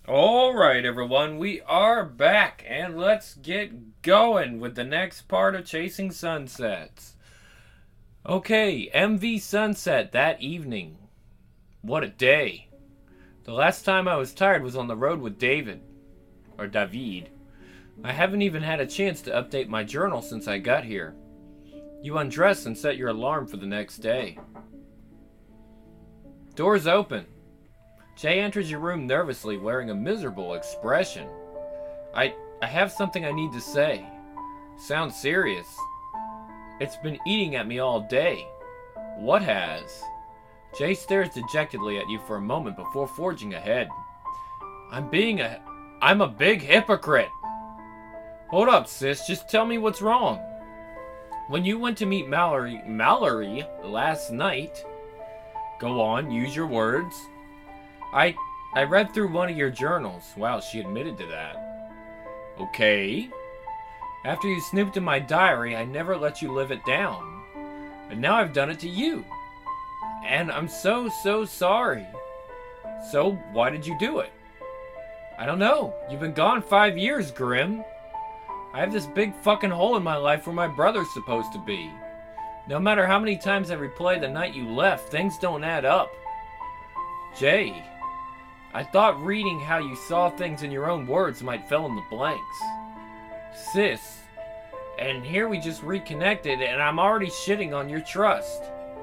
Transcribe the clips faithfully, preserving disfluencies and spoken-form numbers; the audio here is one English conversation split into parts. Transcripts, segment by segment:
Alright, everyone, we are back, and let's get going with the next part of Chasing Sunsets. Okay, M V Sunset that evening. What a day. The last time I was tired was on the road with David. Or David. I haven't even had a chance to update my journal since I got here. You undress and set your alarm for the next day. Doors open. Jay enters your room nervously, wearing a miserable expression. I I have something I need to say. Sounds serious. It's been eating at me all day. What has? Jay stares dejectedly at you for a moment before forging ahead. I'm being a... I'm a big hypocrite. Hold up, sis. Just tell me what's wrong. When you went to meet Mallory... Mallory last night... Go on, use your words. I I read through one of your journals. Wow, she admitted to that. Okay. After you snooped in my diary, I never let you live it down. And now I've done it to you. And I'm so, so sorry. So, why did you do it? I don't know. You've been gone five years, Grim. I have this big fucking hole in my life where my brother's supposed to be. No matter how many times I replay the night you left, things don't add up. Jay, I thought reading how you saw things in your own words might fill in the blanks. Sis, and here we just reconnected and I'm already shitting on your trust.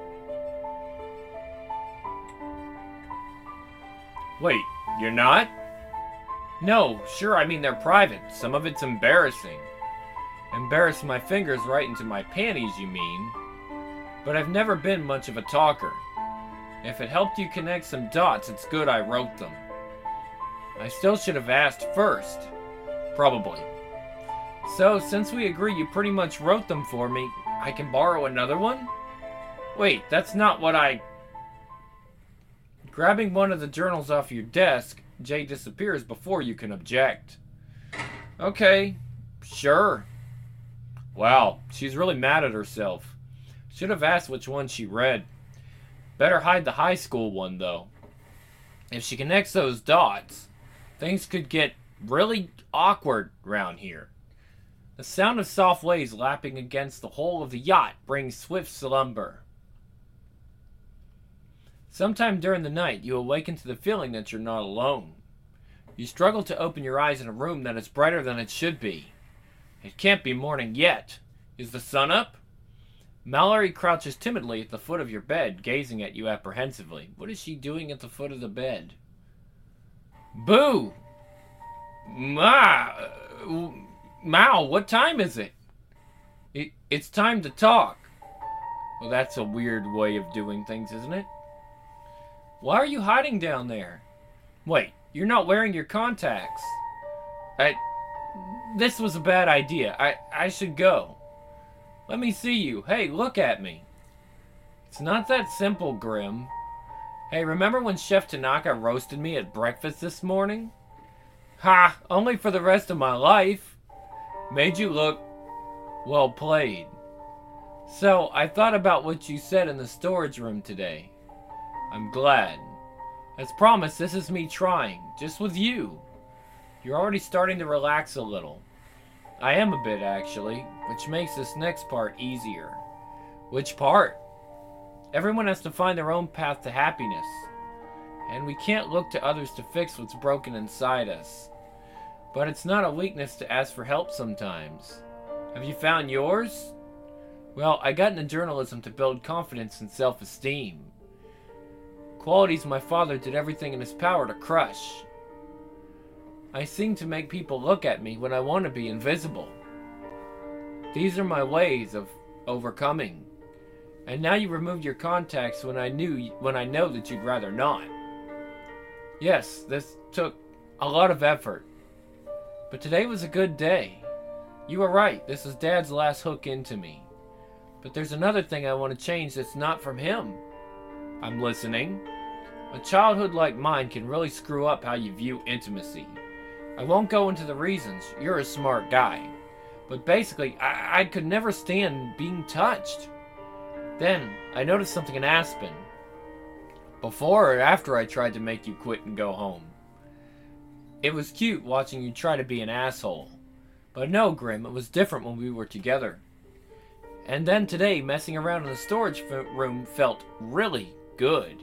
Wait, you're not? No, sure, I mean they're private. Some of it's embarrassing. Embarrass my fingers right into my panties, you mean? But I've never been much of a talker. If it helped you connect some dots, it's good I wrote them. I still should have asked first. Probably. So, since we agree you pretty much wrote them for me, I can borrow another one? Wait, that's not what I... Grabbing one of the journals off your desk, Jay disappears before you can object. Okay, sure. Wow, she's really mad at herself. Should have asked which one she read. Better hide the high school one, though. If she connects those dots, things could get really awkward round here. The sound of soft waves lapping against the hull of the yacht brings swift slumber. Sometime during the night, you awaken to the feeling that you're not alone. You struggle to open your eyes in a room that is brighter than it should be. It can't be morning yet. Is the sun up? Mallory crouches timidly at the foot of your bed, gazing at you apprehensively. What is she doing at the foot of the bed? Boo! Ma! Mal, what time is it? it? It's time to talk. Well, that's a weird way of doing things, isn't it? Why are you hiding down there? Wait, you're not wearing your contacts. I... This was a bad idea. I, I should go. Let me see you. Hey, look at me. It's not that simple, Grim. Hey, remember when Chef Tanaka roasted me at breakfast this morning? Ha! Only for the rest of my life. Made you look... well played. So, I thought about what you said in the storage room today. I'm glad. As promised, this is me trying. Just with you. You're already starting to relax a little. I am a bit, actually, which makes this next part easier. Which part? Everyone has to find their own path to happiness. And we can't look to others to fix what's broken inside us. But it's not a weakness to ask for help sometimes. Have you found yours? Well, I got into journalism to build confidence and self-esteem. Qualities my father did everything in his power to crush. I sing to make people look at me when I want to be invisible. These are my ways of overcoming. And now you removed your contacts when I knew when I know that you'd rather not. Yes, this took a lot of effort. But today was a good day. You were right, this is Dad's last hook into me. But there's another thing I want to change that's not from him. I'm listening. A childhood like mine can really screw up how you view intimacy. I won't go into the reasons, you're a smart guy. But basically, I, I could never stand being touched. Then, I noticed something in Aspen. Before or after I tried to make you quit and go home. It was cute watching you try to be an asshole. But no, Grim, it was different when we were together. And then today, messing around in the storage room felt really good.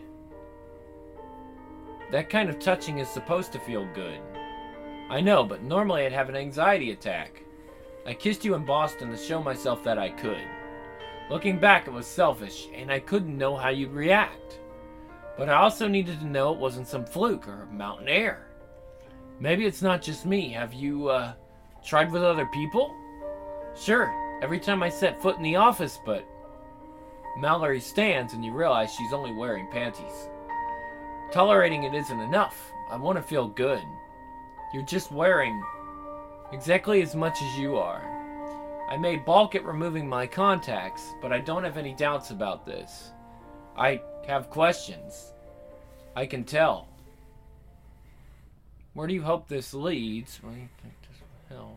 That kind of touching is supposed to feel good. I know, but normally I'd have an anxiety attack. I kissed you in Boston to show myself that I could. Looking back, it was selfish, and I couldn't know how you'd react. But I also needed to know it wasn't some fluke or mountain air. Maybe it's not just me. Have you, uh, tried with other people? Sure, every time I set foot in the office, but... Mallory stands and you realize she's only wearing panties. Tolerating it isn't enough. I want to feel good. You're just wearing exactly as much as you are. I may balk at removing my contacts, but I don't have any doubts about this. I have questions. I can tell. Where do you hope this leads? Well, you think this will help.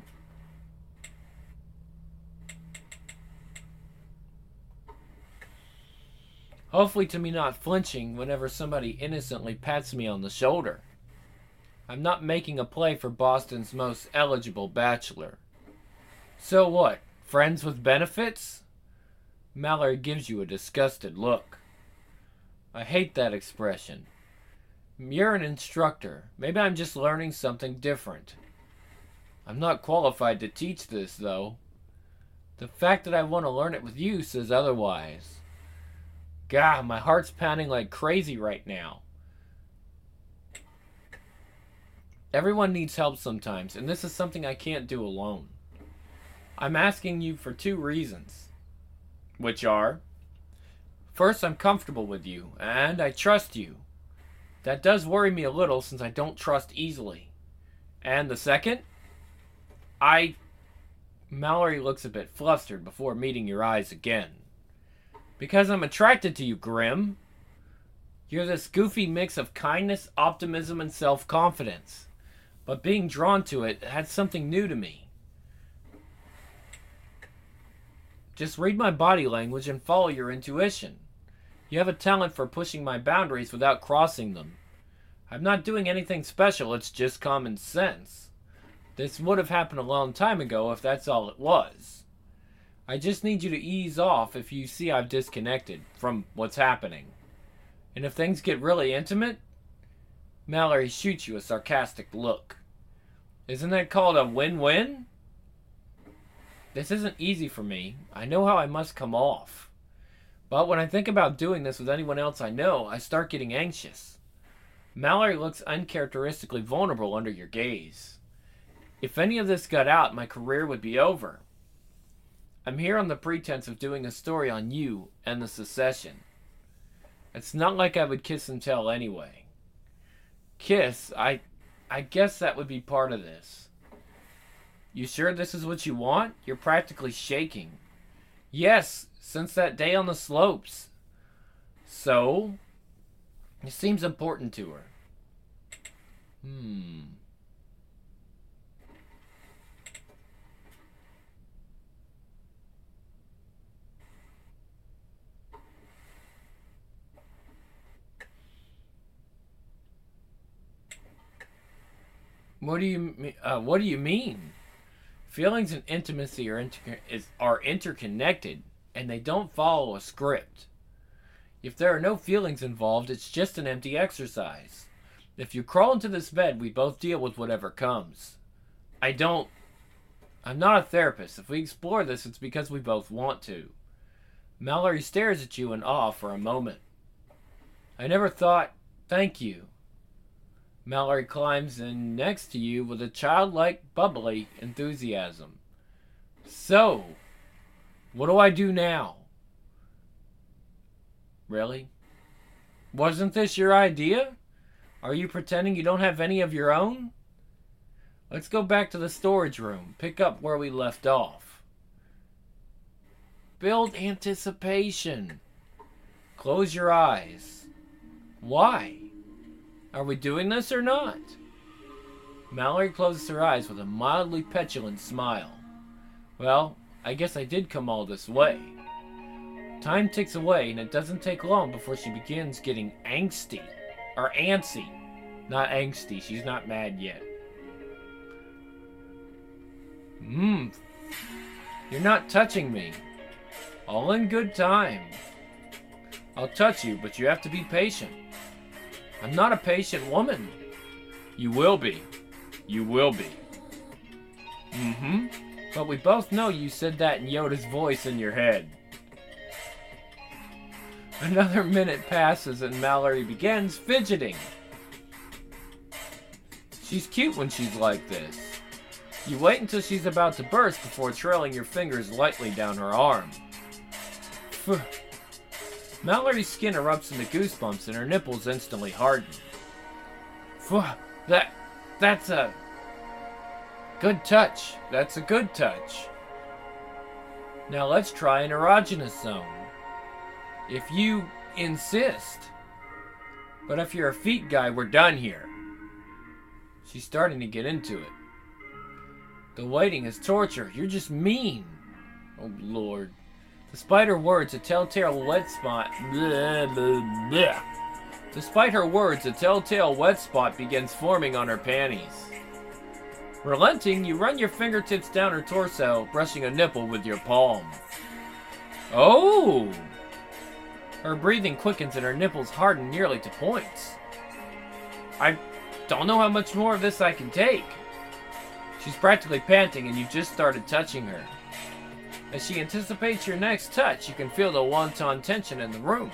Hopefully to me not flinching whenever somebody innocently pats me on the shoulder. I'm not making a play for Boston's most eligible bachelor. So what? Friends with benefits? Mallory gives you a disgusted look. I hate that expression. You're an instructor. Maybe I'm just learning something different. I'm not qualified to teach this, though. The fact that I want to learn it with you says otherwise. God, my heart's pounding like crazy right now. Everyone needs help sometimes, and this is something I can't do alone. I'm asking you for two reasons. Which are, first, I'm comfortable with you, and I trust you. That does worry me a little since I don't trust easily. And the second, I... Mallory looks a bit flustered before meeting your eyes again. Because I'm attracted to you, Grim. You're this goofy mix of kindness, optimism, and self-confidence. But being drawn to it had something new to me. Just read my body language and follow your intuition. You have a talent for pushing my boundaries without crossing them. I'm not doing anything special, it's just common sense. This would have happened a long time ago if that's all it was. I just need you to ease off if you see I've disconnected from what's happening. And if things get really intimate, Mallory shoots you a sarcastic look. Isn't that called a win-win? This isn't easy for me. I know how I must come off. But when I think about doing this with anyone else I know, I start getting anxious. Mallory looks uncharacteristically vulnerable under your gaze. If any of this got out, my career would be over. I'm here on the pretense of doing a story on you and the secession. It's not like I would kiss and tell anyway. Kiss, I, I guess that would be part of this. You sure this is what you want? You're practically shaking. Yes, since that day on the slopes. So, it seems important to her. Hmm. What do you uh, what do you mean? Feelings and intimacy are inter- is, are interconnected, and they don't follow a script. If there are no feelings involved, it's just an empty exercise. If you crawl into this bed, we both deal with whatever comes. I don't... I'm not a therapist. If we explore this, it's because we both want to. Mallory stares at you in awe for a moment. I never thought... Thank you. Mallory climbs in next to you with a childlike, bubbly enthusiasm. So, what do I do now? Really? Wasn't this your idea? Are you pretending you don't have any of your own? Let's go back to the storage room. Pick up where we left off. Build anticipation. Close your eyes. Why? Are we doing this or not? Mallory closes her eyes with a mildly petulant smile. Well, I guess I did come all this way. Time ticks away, and it doesn't take long before she begins getting angsty. Or antsy. Not angsty, she's not mad yet. Mmm. You're not touching me. All in good time. I'll touch you, but you have to be patient. I'm not a patient woman. You will be. You will be. Mm-hmm. But we both know you said that in Yoda's voice in your head. Another minute passes and Mallory begins fidgeting. She's cute when she's like this. You wait until she's about to burst before trailing your fingers lightly down her arm. Phew. Mallory's skin erupts into goosebumps and her nipples instantly harden. Phew. That... that's a... good touch. That's a good touch. Now let's try an erogenous zone. If you insist. But if you're a feet guy, we're done here. She's starting to get into it. The waiting is torture. You're just mean. Oh, Lord. Despite her words, a telltale wet spot... Blah, blah, blah. Despite her words, a telltale wet spot begins forming on her panties. Relenting, you run your fingertips down her torso, brushing a nipple with your palm. Oh! Her breathing quickens and her nipples harden nearly to points. I don't know how much more of this I can take. She's practically panting and you just started touching her. As she anticipates your next touch, you can feel the wonton tension in the room.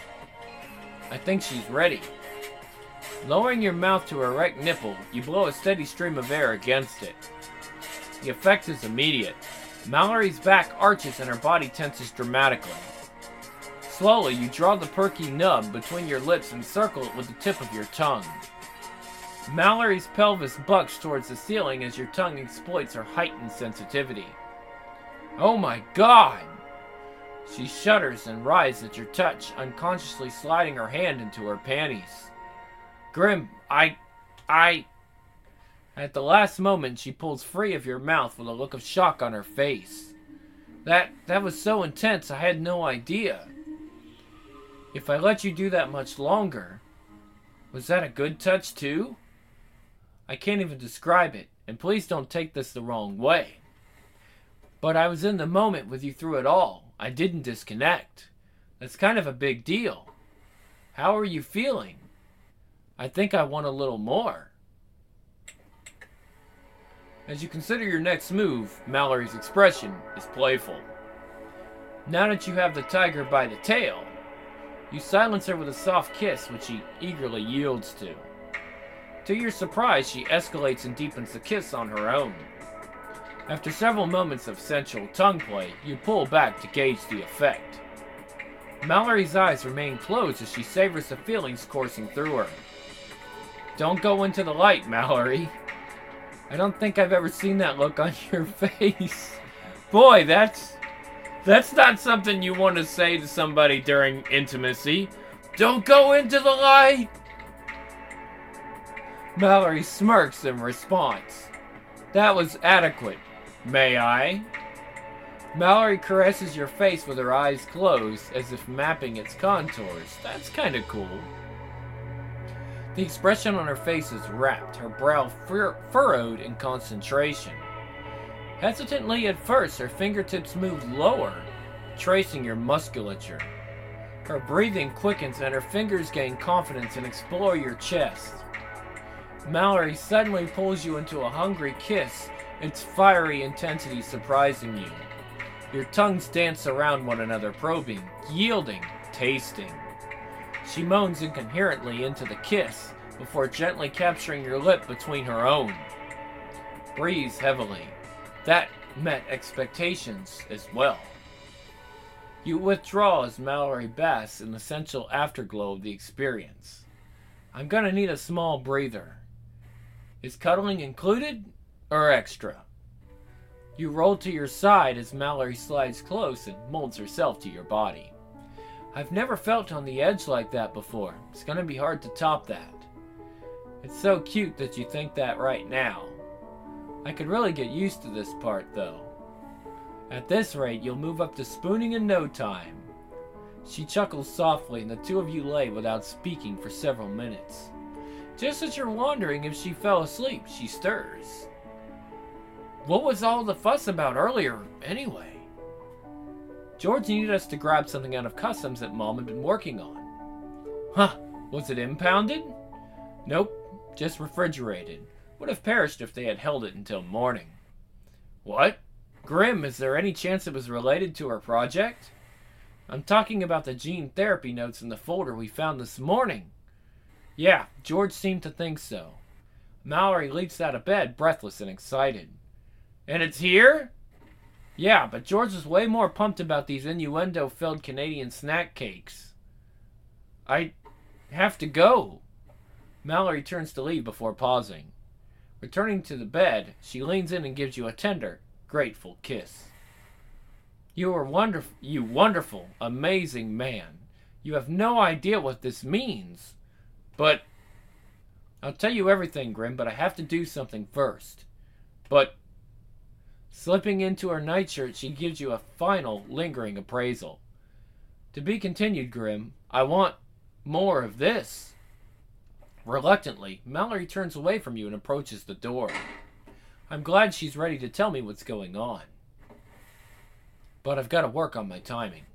I think she's ready. Lowering your mouth to her erect nipple, you blow a steady stream of air against it. The effect is immediate. Mallory's back arches and her body tenses dramatically. Slowly, you draw the perky nub between your lips and circle it with the tip of your tongue. Mallory's pelvis bucks towards the ceiling as your tongue exploits her heightened sensitivity. Oh my God! She shudders and writhes at your touch, unconsciously sliding her hand into her panties. Grim, I... I... At the last moment, she pulls free of your mouth with a look of shock on her face. That... that was so intense, I had no idea. If I let you do that much longer... Was that a good touch, too? I can't even describe it, and please don't take this the wrong way. But I was in the moment with you through it all. I didn't disconnect. That's kind of a big deal. How are you feeling? I think I want a little more. As you consider your next move, Mallory's expression is playful. Now that you have the tiger by the tail, you silence her with a soft kiss, which she eagerly yields to. To your surprise, she escalates and deepens the kiss on her own. After several moments of sensual tongue play, you pull back to gauge the effect. Mallory's eyes remain closed as she savors the feelings coursing through her. Don't go into the light, Mallory. I don't think I've ever seen that look on your face. Boy, that's... That's not something you want to say to somebody during intimacy. Don't go into the light! Mallory smirks in response. That was adequate. May I? Mallory caresses your face with her eyes closed, as if mapping its contours. That's kinda cool. The expression on her face is rapt, her brow fur furrowed in concentration. Hesitantly at first, her fingertips move lower, tracing your musculature. Her breathing quickens and her fingers gain confidence and explore your chest. Mallory suddenly pulls you into a hungry kiss, its fiery intensity surprising you. Your tongues dance around one another, probing, yielding, tasting. She moans incoherently into the kiss, before gently capturing your lip between her own. Breathes heavily. That met expectations as well. You withdraw as Mallory basks in the sensual afterglow of the experience. I'm gonna need a small breather. Is cuddling included or extra? You roll to your side as Mallory slides close and molds herself to your body. I've never felt on the edge like that before. It's gonna be hard to top that. It's so cute that you think that right now. I could really get used to this part though. At this rate, you'll move up to spooning in no time. She chuckles softly and the two of you lay without speaking for several minutes. Just as you're wondering if she fell asleep, she stirs. What was all the fuss about earlier, anyway? George needed us to grab something out of customs that Mom had been working on. Huh, was it impounded? Nope, just refrigerated. Would have perished if they had held it until morning. What? Grim, is there any chance it was related to our project? I'm talking about the gene therapy notes in the folder we found this morning. Yeah, George seemed to think so. Mallory leaps out of bed, breathless and excited. And it's here? Yeah, but George was way more pumped about these innuendo-filled Canadian snack cakes. I have to go. Mallory turns to leave before pausing. Returning to the bed, she leans in and gives you a tender, grateful kiss. You are wonderful, you wonderful, amazing man. You have no idea what this means. But I'll tell you everything, Grim, but I have to do something first. But slipping into her nightshirt, she gives you a final, lingering appraisal. To be continued, Grim. I want more of this. Reluctantly, Mallory turns away from you and approaches the door. I'm glad she's ready to tell me what's going on. But I've got to work on my timing.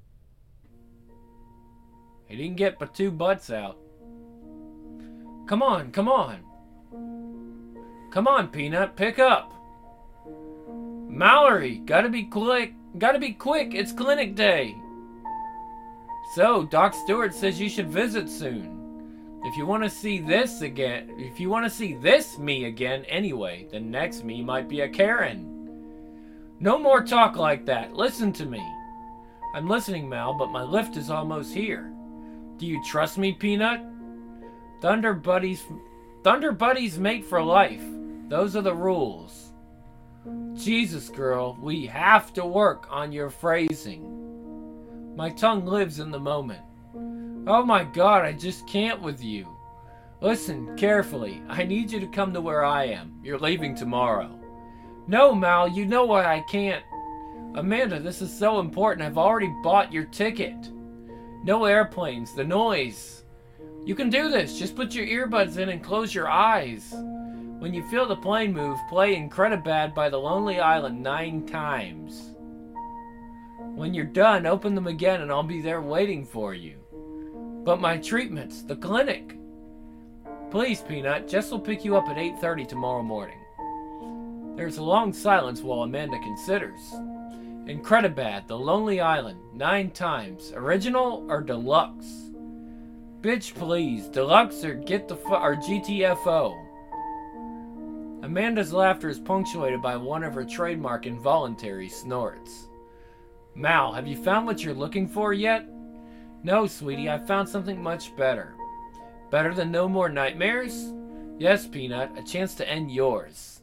He didn't get but two butts out. Come on, come on. Come on, Peanut, pick up. Mallory, gotta be quick. Gotta be quick, it's clinic day. So, Doc Stewart says you should visit soon. If you want to see this again, if you want to see this me again anyway, the next me might be a Karen. No more talk like that. Listen to me. I'm listening, Mal, but my lift is almost here. Do you trust me, Peanut? Thunder buddies, Thunder buddies mate for life. Those are the rules. Jesus, girl, we have to work on your phrasing. My tongue lives in the moment. Oh my God, I just can't with you. Listen carefully. I need you to come to where I am. You're leaving tomorrow. No, Mal, you know why I can't. Amanda, this is so important. I've already bought your ticket. No airplanes, the noise. You can do this. Just put your earbuds in and close your eyes. When you feel the plane move, play Incredibad by The Lonely Island nine times. When you're done, open them again and I'll be there waiting for you. But my treatments, the clinic. Please, Peanut, Jess will pick you up at eight thirty tomorrow morning. There's a long silence while Amanda considers. Incredibad, The Lonely Island, nine times. Original or deluxe? Bitch, please. Deluxe or get the fu- or G T F O. Amanda's laughter is punctuated by one of her trademark involuntary snorts. Mal, have you found what you're looking for yet? No, sweetie, I found something much better. Better than no more nightmares? Yes, Peanut, a chance to end yours.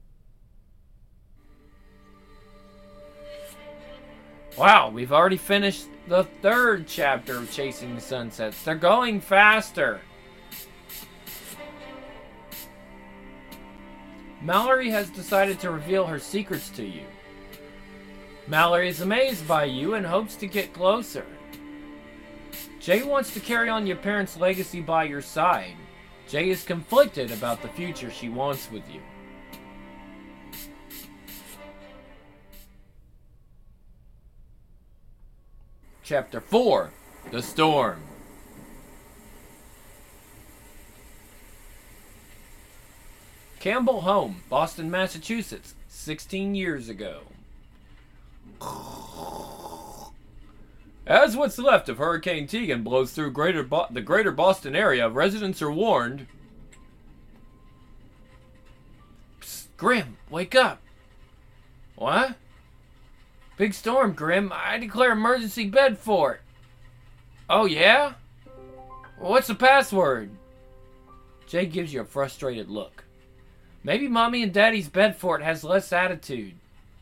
Wow, we've already finished the third chapter of Chasing the Sunsets. They're going faster. Mallory has decided to reveal her secrets to you. Mallory is amazed by you and hopes to get closer. Jay wants to carry on your parents' legacy by your side. Jay is conflicted about the future she wants with you. Chapter four, The Storm. Campbell home, Boston, Massachusetts, sixteen years ago. As what's left of Hurricane Tegan blows through greater Bo- the greater Boston area, residents are warned. Psst, Grim, wake up. What? Big storm, Grim. I declare emergency bed fort. Oh, yeah? What's the password? Jay gives you a frustrated look. Maybe Mommy and Daddy's bed fort has less attitude.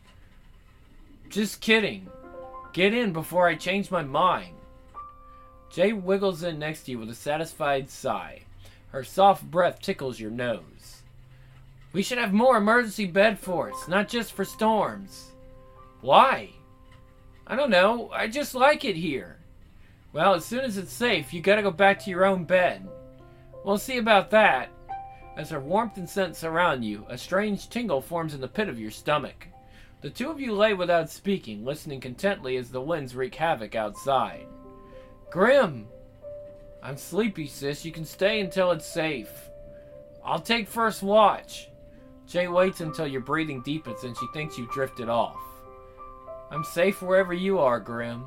Just kidding. Get in before I change my mind. Jay wiggles in next to you with a satisfied sigh. Her soft breath tickles your nose. We should have more emergency bed forts, not just for storms. Why? I don't know. I just like it here. Well, as soon as it's safe, you gotta go back to your own bed. We'll see about that. As her warmth and scent surround you, a strange tingle forms in the pit of your stomach. The two of you lay without speaking, listening contently as the winds wreak havoc outside. Grim! I'm sleepy, sis. You can stay until it's safe. I'll take first watch. Jay waits until your breathing deepens and she thinks you've drifted off. I'm safe wherever you are, Grim.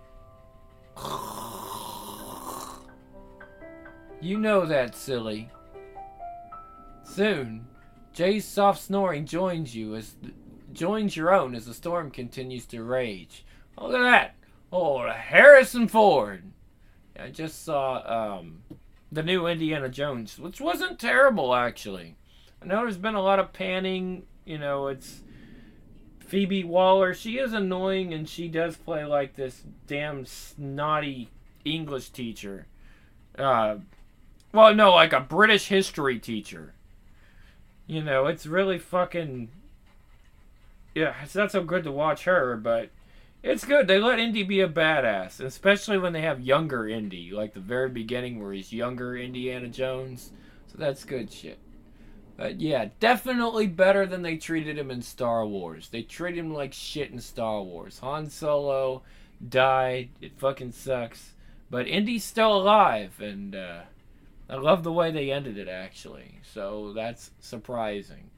You know that, silly. Soon, Jay's soft snoring joins you as the, joins your own as the storm continues to rage. Look at that! Oh, Harrison Ford! I just saw um, the new Indiana Jones, which wasn't terrible, actually. I know there's been a lot of panning. You know, it's Phoebe Waller. She is annoying, and she does play like this damn snotty English teacher. Uh, well, no, like a British history teacher. You know, it's really fucking... Yeah, it's not so good to watch her, but it's good. They let Indy be a badass, especially when they have younger Indy, like the very beginning where he's younger Indiana Jones. So that's good shit. But yeah, definitely better than they treated him in Star Wars. They treated him like shit in Star Wars. Han Solo died. It fucking sucks. But Indy's still alive, and uh, I love the way they ended it, actually. So that's surprising.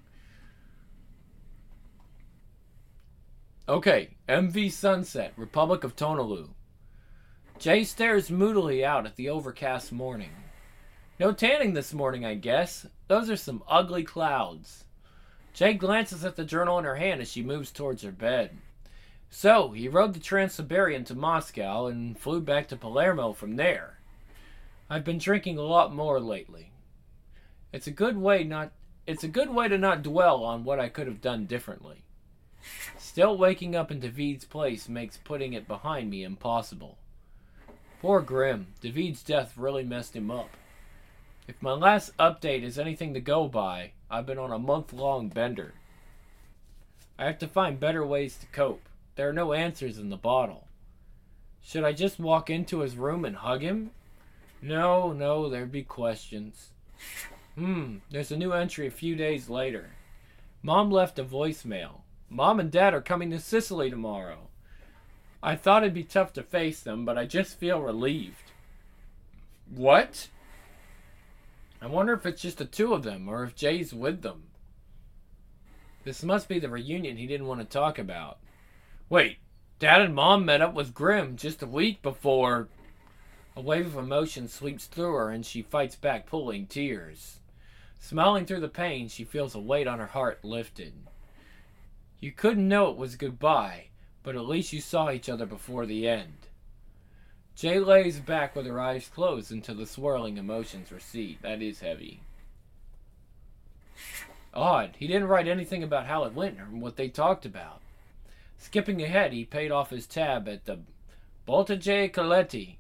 Okay, M V Sunset, Republic of Tonaloo. Jay stares moodily out at the overcast morning. No tanning this morning, I guess. Those are some ugly clouds. Jay glances at the journal in her hand as she moves towards her bed. So, he rode the Trans-Siberian to Moscow and flew back to Palermo from there. I've been drinking a lot more lately. It's a good way not it's a good way to not dwell on what I could have done differently. Still waking up in David's place makes putting it behind me impossible. Poor Grim. David's death really messed him up. If my last update is anything to go by, I've been on a month-long bender. I have to find better ways to cope. There are no answers in the bottle. Should I just walk into his room and hug him? No, no, there'd be questions. Hmm, there's a new entry a few days later. Mom left a voicemail. Mom and Dad are coming to Sicily tomorrow. I thought it'd be tough to face them, but I just feel relieved. What? I wonder if it's just the two of them, or if Jay's with them. This must be the reunion he didn't want to talk about. Wait, Dad and Mom met up with Grim just a week before... A wave of emotion sweeps through her and she fights back, pulling tears. Smiling through the pain, she feels a weight on her heart lifted. You couldn't know it was goodbye, but at least you saw each other before the end. Jay lays back with her eyes closed until the swirling emotions recede. That is heavy. Odd, he didn't write anything about how it went or what they talked about. Skipping ahead, he paid off his tab at the Botteghe Coletti.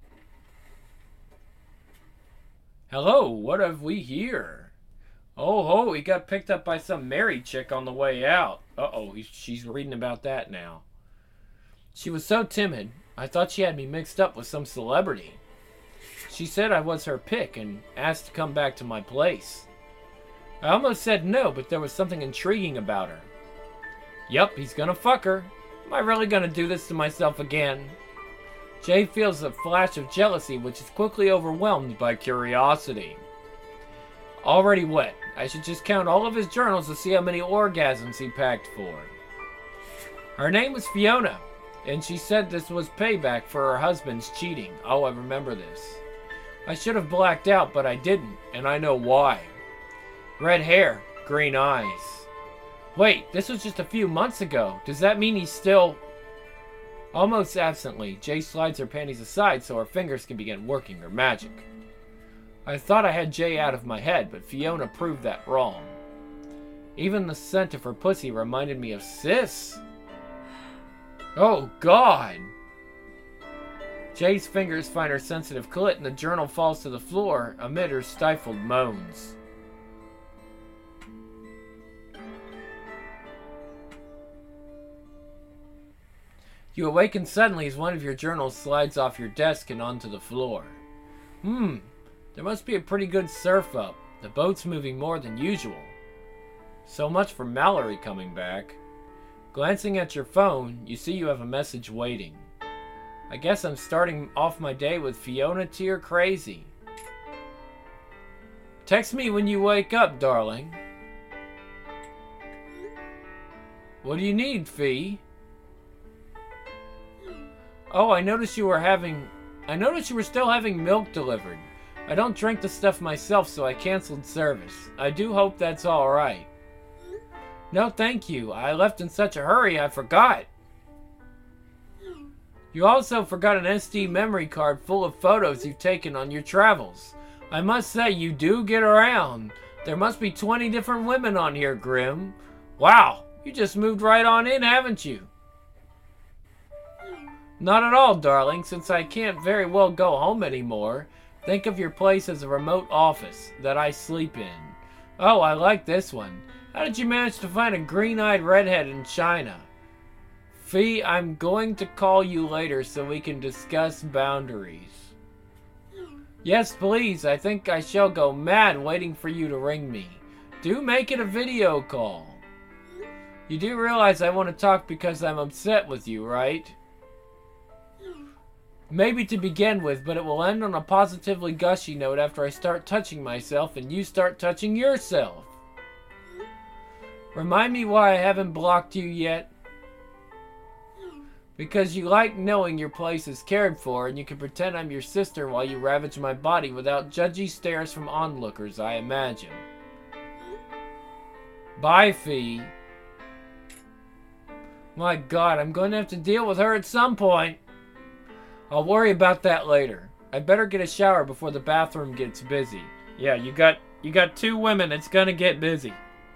Hello, what have we here? Oh ho, he got picked up by some married chick on the way out. Uh-oh, she's reading about that now. She was so timid, I thought she had me mixed up with some celebrity. She said I was her pick and asked to come back to my place. I almost said no, but there was something intriguing about her. Yup, he's gonna fuck her. Am I really gonna do this to myself again? Jay feels a flash of jealousy, which is quickly overwhelmed by curiosity. Already wet. I should just count all of his journals to see how many orgasms he packed for. Her name was Fiona, and she said this was payback for her husband's cheating. Oh, I remember this. I should have blacked out, but I didn't, and I know why. Red hair, green eyes. Wait, this was just a few months ago. Does that mean he's still... Almost absently, Jay slides her panties aside so her fingers can begin working her magic. I thought I had Jay out of my head, but Fiona proved that wrong. Even the scent of her pussy reminded me of Sis. Oh, God! Jay's fingers find her sensitive clit and the journal falls to the floor amid her stifled moans. You awaken suddenly as one of your journals slides off your desk and onto the floor. Hmm, there must be a pretty good surf up. The boat's moving more than usual. So much for Mallory coming back. Glancing at your phone, you see you have a message waiting. I guess I'm starting off my day with Fiona Tear crazy. Text me when you wake up, darling. What do you need, Fee? Oh, I noticed you were having... I noticed you were still having milk delivered. I don't drink the stuff myself, so I canceled service. I do hope that's alright. No, thank you. I left in such a hurry, I forgot. You also forgot an S D memory card full of photos you've taken on your travels. I must say, you do get around. There must be twenty different women on here, Grim. Wow, you just moved right on in, haven't you? Not at all, darling, since I can't very well go home anymore. Think of your place as a remote office that I sleep in. Oh, I like this one. How did you manage to find a green-eyed redhead in China? Fee, I'm going to call you later so we can discuss boundaries. Yes, please. I think I shall go mad waiting for you to ring me. Do make it a video call. You do realize I want to talk because I'm upset with you, right? Maybe to begin with, but it will end on a positively gushy note after I start touching myself and you start touching yourself. Remind me why I haven't blocked you yet? Because you like knowing your place is cared for and you can pretend I'm your sister while you ravage my body without judgy stares from onlookers, I imagine. Bye, Fee. My God, I'm going to have to deal with her at some point. I'll worry about that later. I better get a shower before the bathroom gets busy. Yeah, you got you got two women, it's gonna get busy.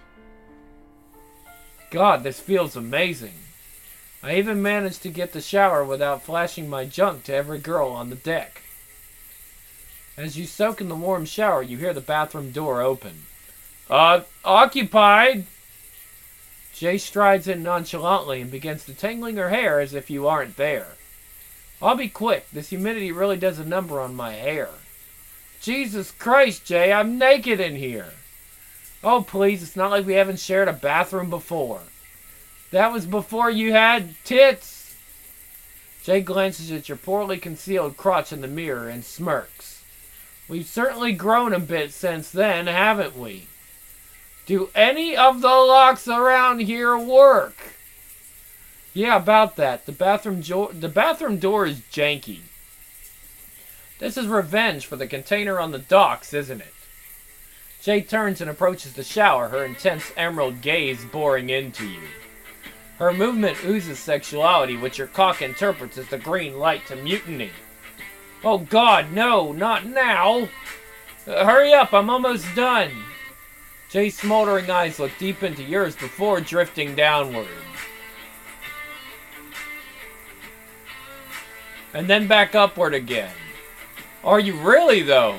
God, this feels amazing. I even managed to get the shower without flashing my junk to every girl on the deck. As you soak in the warm shower, you hear the bathroom door open. Uh, occupied! Jay strides in nonchalantly and begins detangling her hair as if you aren't there. I'll be quick. This humidity really does a number on my hair. Jesus Christ, Jay, I'm naked in here. Oh, please, it's not like we haven't shared a bathroom before. That was before you had tits. Jay glances at your poorly concealed crotch in the mirror and smirks. We've certainly grown a bit since then, haven't we? Do any of the locks around here work? Yeah, about that. The bathroom, jo- the bathroom door is janky. This is revenge for the container on the docks, isn't it? Jay turns and approaches the shower, her intense emerald gaze boring into you. Her movement oozes sexuality, which your cock interprets as the green light to mutiny. Oh God, no, not now! Uh, hurry up, I'm almost done! Jay's smoldering eyes look deep into yours before drifting downward. And then back upward again. Are you really, though?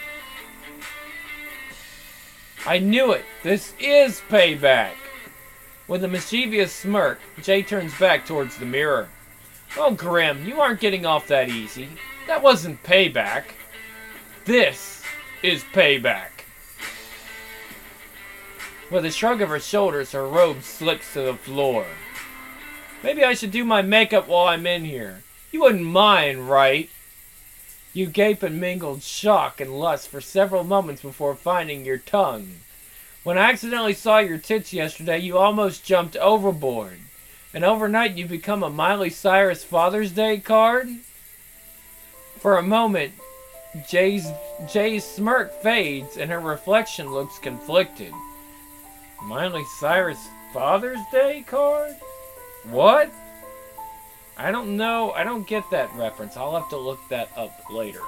I knew it. This is payback. With a mischievous smirk, Jay turns back towards the mirror. Oh, Grim, you aren't getting off that easy. That wasn't payback. This is payback. With a shrug of her shoulders, her robe slips to the floor. Maybe I should do my makeup while I'm in here. You wouldn't mind, right? You gape and mingled shock and lust for several moments before finding your tongue. When I accidentally saw your tits yesterday, you almost jumped overboard. And overnight you become a Miley Cyrus Father's Day card? For a moment, Jay's, Jay's smirk fades and her reflection looks conflicted. Miley Cyrus Father's Day card? What? I don't know. I don't get that reference. I'll have to look that up later.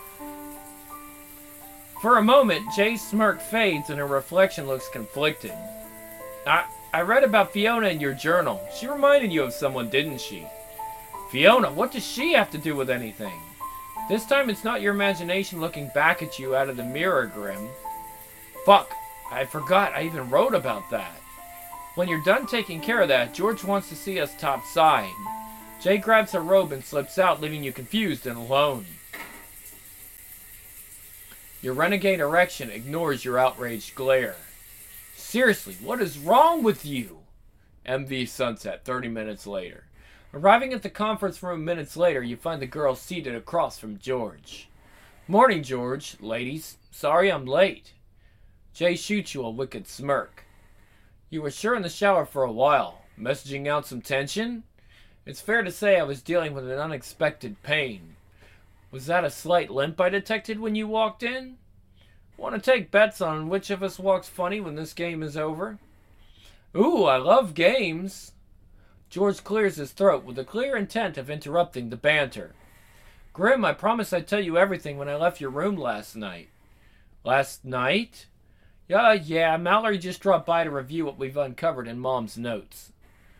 For a moment, Jay's smirk fades and her reflection looks conflicted. I, I read about Fiona in your journal. She reminded you of someone, didn't she? Fiona, what does she have to do with anything? This time it's not your imagination looking back at you out of the mirror, Grim. Fuck, I forgot I even wrote about that. When you're done taking care of that, George wants to see us topside. Jay grabs her robe and slips out, leaving you confused and alone. Your renegade erection ignores your outraged glare. Seriously, what is wrong with you? M V Sunset, thirty minutes later. Arriving at the conference room minutes later, you find the girl seated across from George. Morning, George. Ladies, sorry I'm late. Jay shoots you a wicked smirk. You were sure in the shower for a while. Messaging out some tension? It's fair to say I was dealing with an unexpected pain. Was that a slight limp I detected when you walked in? Want to take bets on which of us walks funny when this game is over? Ooh, I love games. George clears his throat with the clear intent of interrupting the banter. Grim, I promised I'd tell you everything when I left your room last night. Last night? Yeah, yeah, Mallory just dropped by to review what we've uncovered in Mom's notes.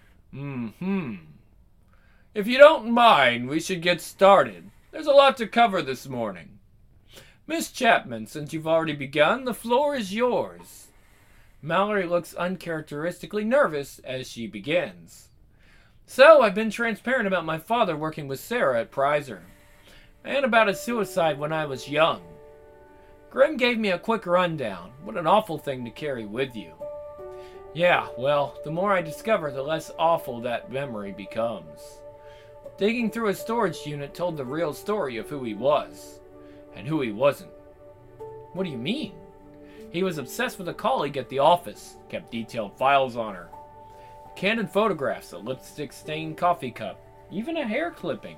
Mm-hmm. If you don't mind, we should get started. There's a lot to cover this morning. Miss Chapman, since you've already begun, the floor is yours. Mallory looks uncharacteristically nervous as she begins. So, I've been transparent about my father working with Sarah at Prizer, and about his suicide when I was young. Grim gave me a quick rundown. What an awful thing to carry with you. Yeah, well, the more I discover, the less awful that memory becomes. Digging through his storage unit told the real story of who he was, and who he wasn't. What do you mean? He was obsessed with a colleague at the office, kept detailed files on her. Candid photographs, a lipstick-stained coffee cup, even a hair clipping.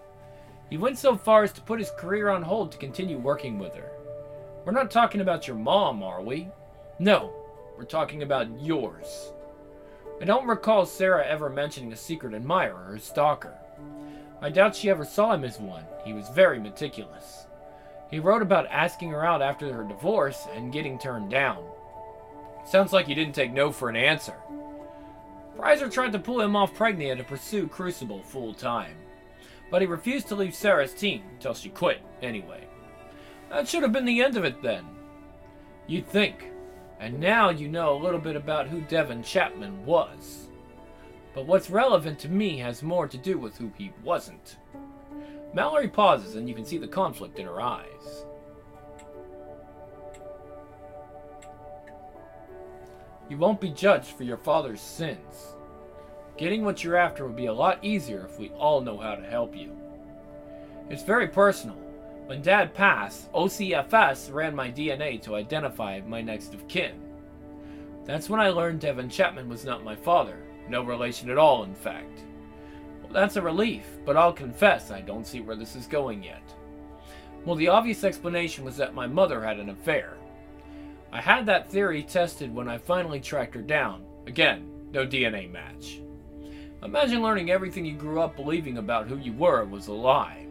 He went so far as to put his career on hold to continue working with her. We're not talking about your mom, are we? No, we're talking about yours. I don't recall Sarah ever mentioning a secret admirer or stalker. I doubt she ever saw him as one. He was very meticulous. He wrote about asking her out after her divorce and getting turned down. Sounds like you didn't take no for an answer. Prizer tried to pull him off Pregnia to pursue Crucible full-time, but he refused to leave Sarah's team until she quit, anyway. That should have been the end of it then. You'd think. And now you know a little bit about who Devon Chapman was. But what's relevant to me has more to do with who he wasn't. Mallory pauses and you can see the conflict in her eyes. You won't be judged for your father's sins. Getting what you're after would be a lot easier if we all know how to help you. It's very personal. When Dad passed, O C F S ran my D N A to identify my next of kin. That's when I learned Devon Chapman was not my father. No relation at all, in fact. Well, that's a relief, but I'll confess I don't see where this is going yet. Well, the obvious explanation was that my mother had an affair. I had that theory tested when I finally tracked her down. Again, no D N A match. Imagine learning everything you grew up believing about who you were was a lie.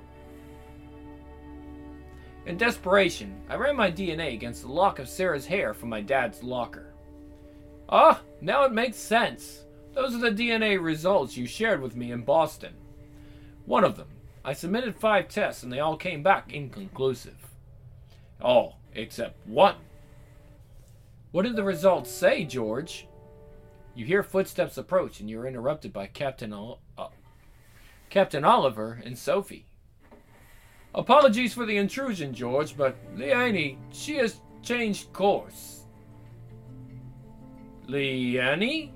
In desperation, I ran my D N A against the lock of Sarah's hair from my dad's locker. Ah, now it makes sense. Those are the D N A results you shared with me in Boston. One of them. I submitted five tests and they all came back inconclusive. All except one. What did the results say, George? You hear footsteps approach and you're interrupted by Captain Ol- uh, Captain Oliver and Sophie. Apologies for the intrusion, George, but Leanne, she has changed course. Leanne?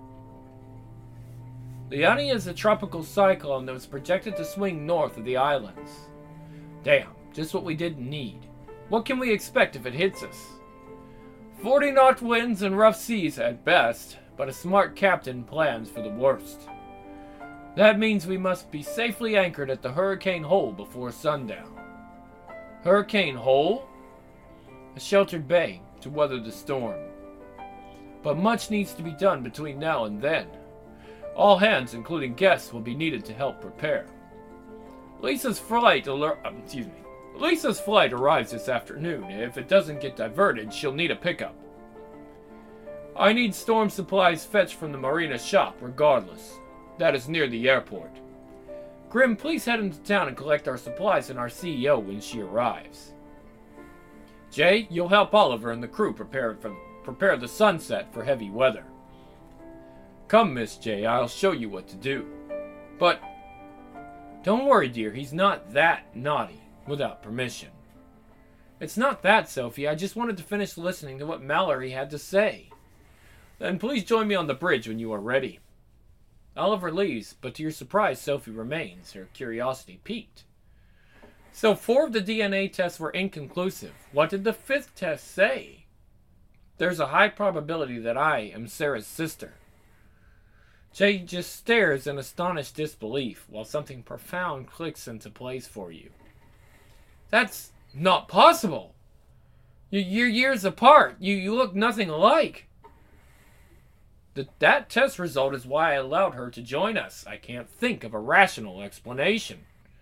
Leanne is a tropical cyclone that was projected to swing north of the islands. Damn, just what we didn't need. What can we expect if it hits us? forty knot winds and rough seas at best, but a smart captain plans for the worst. That means we must be safely anchored at the Hurricane Hole before sundown. Hurricane Hole? A sheltered bay to weather the storm. But much needs to be done between now and then. All hands, including guests, will be needed to help prepare. Lisa's flight alert, um, excuse me. Lisa's flight arrives this afternoon. If it doesn't get diverted, she'll need a pickup. I need storm supplies fetched from the marina shop, regardless. That is near the airport. Grim, please head into town and collect our supplies and our C E O when she arrives. Jay, you'll help Oliver and the crew prepare for prepare the Sunset for heavy weather. Come, Miss J, I'll show you what to do. But don't worry, dear, he's not that naughty without permission. It's not that, Sophie. I just wanted to finish listening to what Mallory had to say. Then please join me on the bridge when you are ready. Oliver leaves, but to your surprise, Sophie remains, her curiosity piqued. So four of the D N A tests were inconclusive. What did the fifth test say? There's a high probability that I am Sarah's sister. Jay just stares in astonished disbelief while something profound clicks into place for you. That's not possible. You're years apart. You, you look nothing alike. The, that test result is why I allowed her to join us. I can't think of a rational explanation.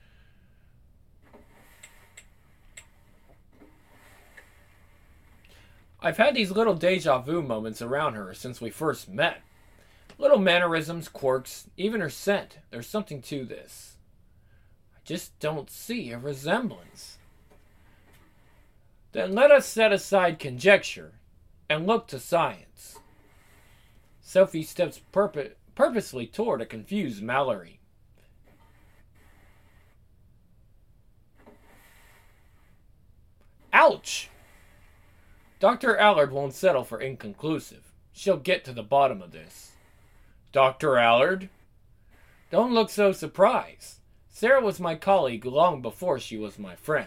I've had these little deja vu moments around her since we first met. Little mannerisms, quirks, even her scent. There's something to this. I just don't see a resemblance. Then let us set aside conjecture and look to science. Sophie steps purpo- purposely toward a confused Mallory. Ouch! Doctor Allard won't settle for inconclusive. She'll get to the bottom of this. Doctor Allard? Don't look so surprised. Sarah was my colleague long before she was my friend.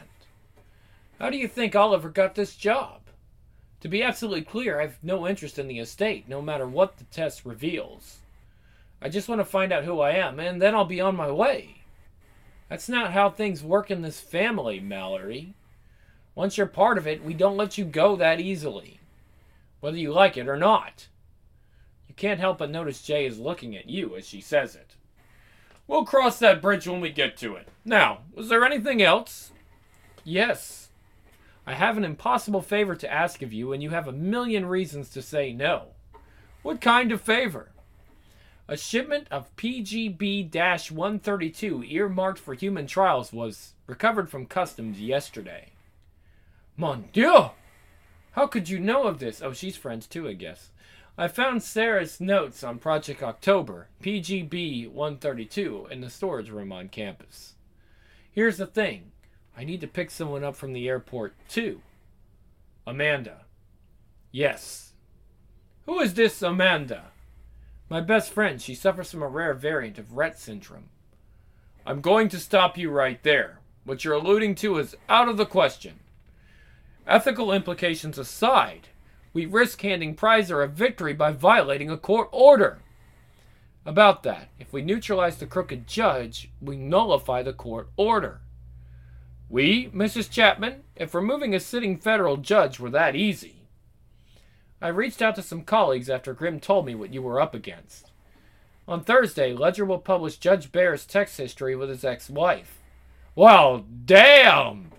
How do you think Oliver got this job? To be absolutely clear, I have no interest in the estate, no matter what the test reveals. I just want to find out who I am, and then I'll be on my way. That's not how things work in this family, Mallory. Once you're part of it, we don't let you go that easily, whether you like it or not. You can't help but notice Jay is looking at you as she says it. We'll cross that bridge when we get to it. Now, was there anything else? Yes. I have an impossible favor to ask of you, and you have a million reasons to say no. What kind of favor? A shipment of P G B one thirty-two earmarked for human trials was recovered from customs yesterday. Mon Dieu! How could you know of this? Oh, she's friends too, I guess. I found Sarah's notes on Project October, P G B one thirty-two, in the storage room on campus. Here's the thing. I need to pick someone up from the airport, too. Amanda. Yes. Who is this Amanda? My best friend. She suffers from a rare variant of Rett syndrome. I'm going to stop you right there. What you're alluding to is out of the question. Ethical implications aside, we risk handing Prizer a victory by violating a court order. About that, if we neutralize the crooked judge, we nullify the court order. We, Missus Chapman, if removing a sitting federal judge were that easy. I reached out to some colleagues after Grimm told me what you were up against. On Thursday, Ledger will publish Judge Bear's text history with his ex-wife. Well, damn!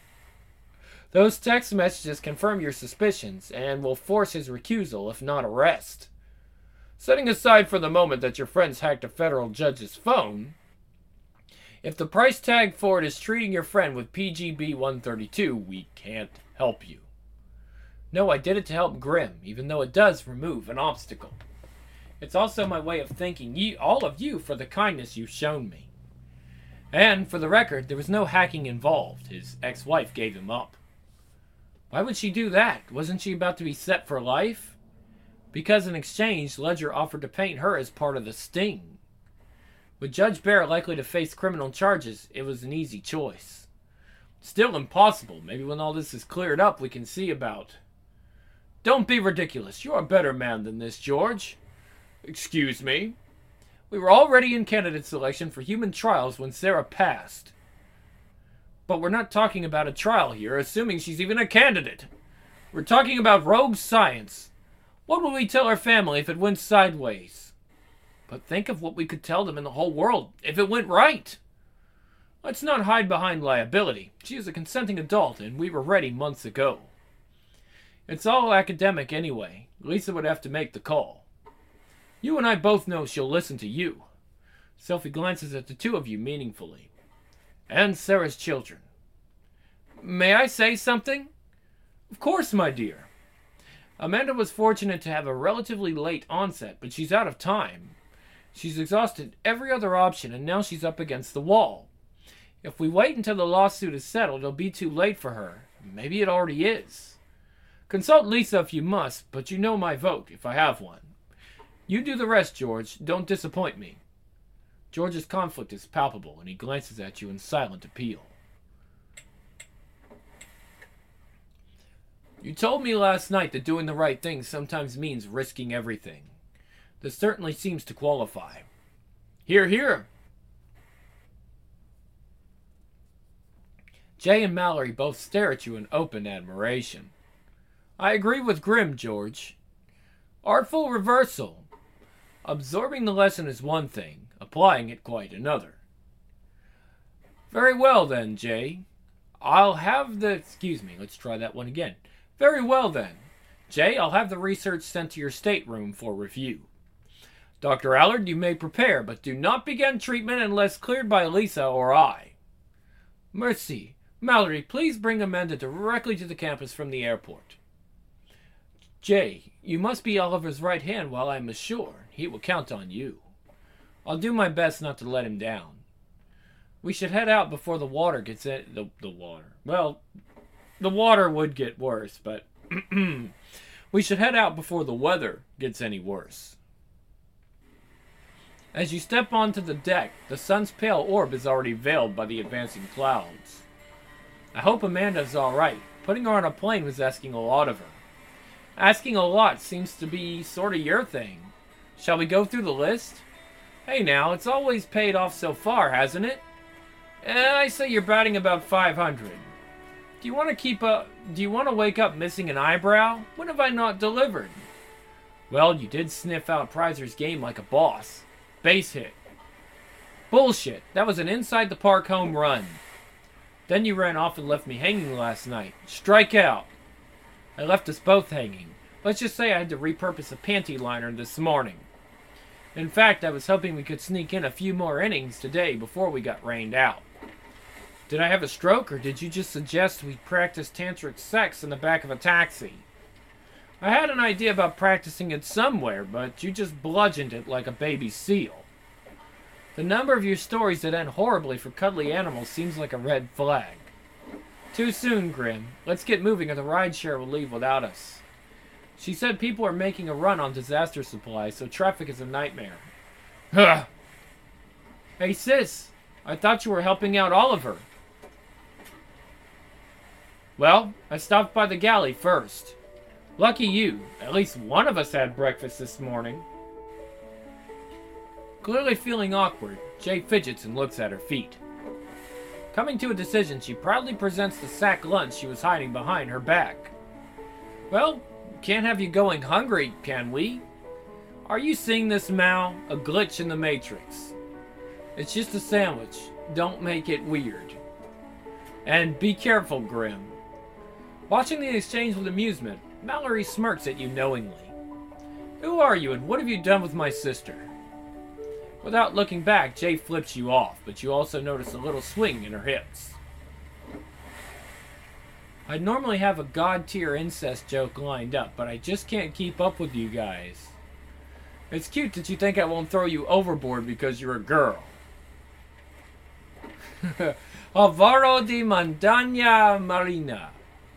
Those text messages confirm your suspicions and will force his recusal, if not arrest. Setting aside for the moment that your friends hacked a federal judge's phone, if the price tag for it is treating your friend with P G B one thirty-two, we can't help you. No, I did it to help Grimm, even though it does remove an obstacle. It's also my way of thanking ye, all of you for the kindness you've shown me. And, for the record, there was no hacking involved. His ex-wife gave him up. Why would she do that? Wasn't she about to be set for life? Because in exchange, Ledger offered to paint her as part of the sting. With Judge Bear likely to face criminal charges, it was an easy choice. Still impossible. Maybe when all this is cleared up, we can see about... Don't be ridiculous. You're a better man than this, George. Excuse me. We were already in candidate selection for human trials when Sarah passed. But we're not talking about a trial here, assuming she's even a candidate. We're talking about rogue science. What will we tell our family if it went sideways? But think of what we could tell them in the whole world if it went right. Let's not hide behind liability. She is a consenting adult, and we were ready months ago. It's all academic anyway. Lisa would have to make the call. You and I both know she'll listen to you. Sophie glances at the two of you meaningfully. And Sarah's children. May I say something? Of course, my dear. Amanda was fortunate to have a relatively late onset, but she's out of time. She's exhausted every other option, and now she's up against the wall. If we wait until the lawsuit is settled, it'll be too late for her. Maybe it already is. Consult Lisa if you must, but you know my vote, if I have one. You do the rest, George. Don't disappoint me. George's conflict is palpable, and he glances at you in silent appeal. You told me last night that doing the right thing sometimes means risking everything. This certainly seems to qualify. Hear, hear. Jay and Mallory both stare at you in open admiration. I agree with Grim, George. Artful reversal. Absorbing the lesson is one thing, applying it quite another. Very well then, Jay. I'll have the... Excuse me, let's try that one again. Very well then. Jay, I'll have the research sent to your stateroom for review. Doctor Allard, you may prepare, but do not begin treatment unless cleared by Lisa or I. Mercy. Mallory, please bring Amanda directly to the campus from the airport. Jay, you must be Oliver's right hand while I'm ashore. He will count on you. I'll do my best not to let him down. We should head out before the water gets in... The, the water. Well, the water would get worse, but... we should head out before the weather gets any worse. As you step onto the deck, the sun's pale orb is already veiled by the advancing clouds. I hope Amanda's alright. Putting her on a plane was asking a lot of her. Asking a lot seems to be sort of your thing. Shall we go through the list? Hey now, it's always paid off so far, hasn't it? Eh, I say you're batting about five hundred. Do you want to keep up? Do you want to wake up missing an eyebrow? When have I not delivered? Well, you did sniff out Prizer's game like a boss. Base hit. Bullshit. That was an inside the park home run. Then you ran off and left me hanging last night. Strike out. I left us both hanging. Let's just say I had to repurpose a panty liner this morning. In fact, I was hoping we could sneak in a few more innings today before we got rained out. Did I have a stroke, or did you just suggest we practice tantric sex in the back of a taxi? I had an idea about practicing it somewhere, but you just bludgeoned it like a baby seal. The number of your stories that end horribly for cuddly animals seems like a red flag. Too soon, Grim. Let's get moving or the rideshare will leave without us. She said people are making a run on disaster supplies, so traffic is a nightmare. Huh. Hey, sis. I thought you were helping out Oliver. Well, I stopped by the galley first. Lucky you. At least one of us had breakfast this morning. Clearly feeling awkward, Jay fidgets and looks at her feet. Coming to a decision, she proudly presents the sack lunch she was hiding behind her back. Well, can't have you going hungry, can we? Are you seeing this, Mal? A glitch in the Matrix. It's just a sandwich. Don't make it weird. And be careful, Grim. Watching the exchange with amusement, Mallory smirks at you knowingly. Who are you and what have you done with my sister? Without looking back, Jay flips you off, but you also notice a little swing in her hips. I'd normally have a god-tier incest joke lined up, but I just can't keep up with you guys. It's cute that you think I won't throw you overboard because you're a girl. Alvaro de Montaña Marina.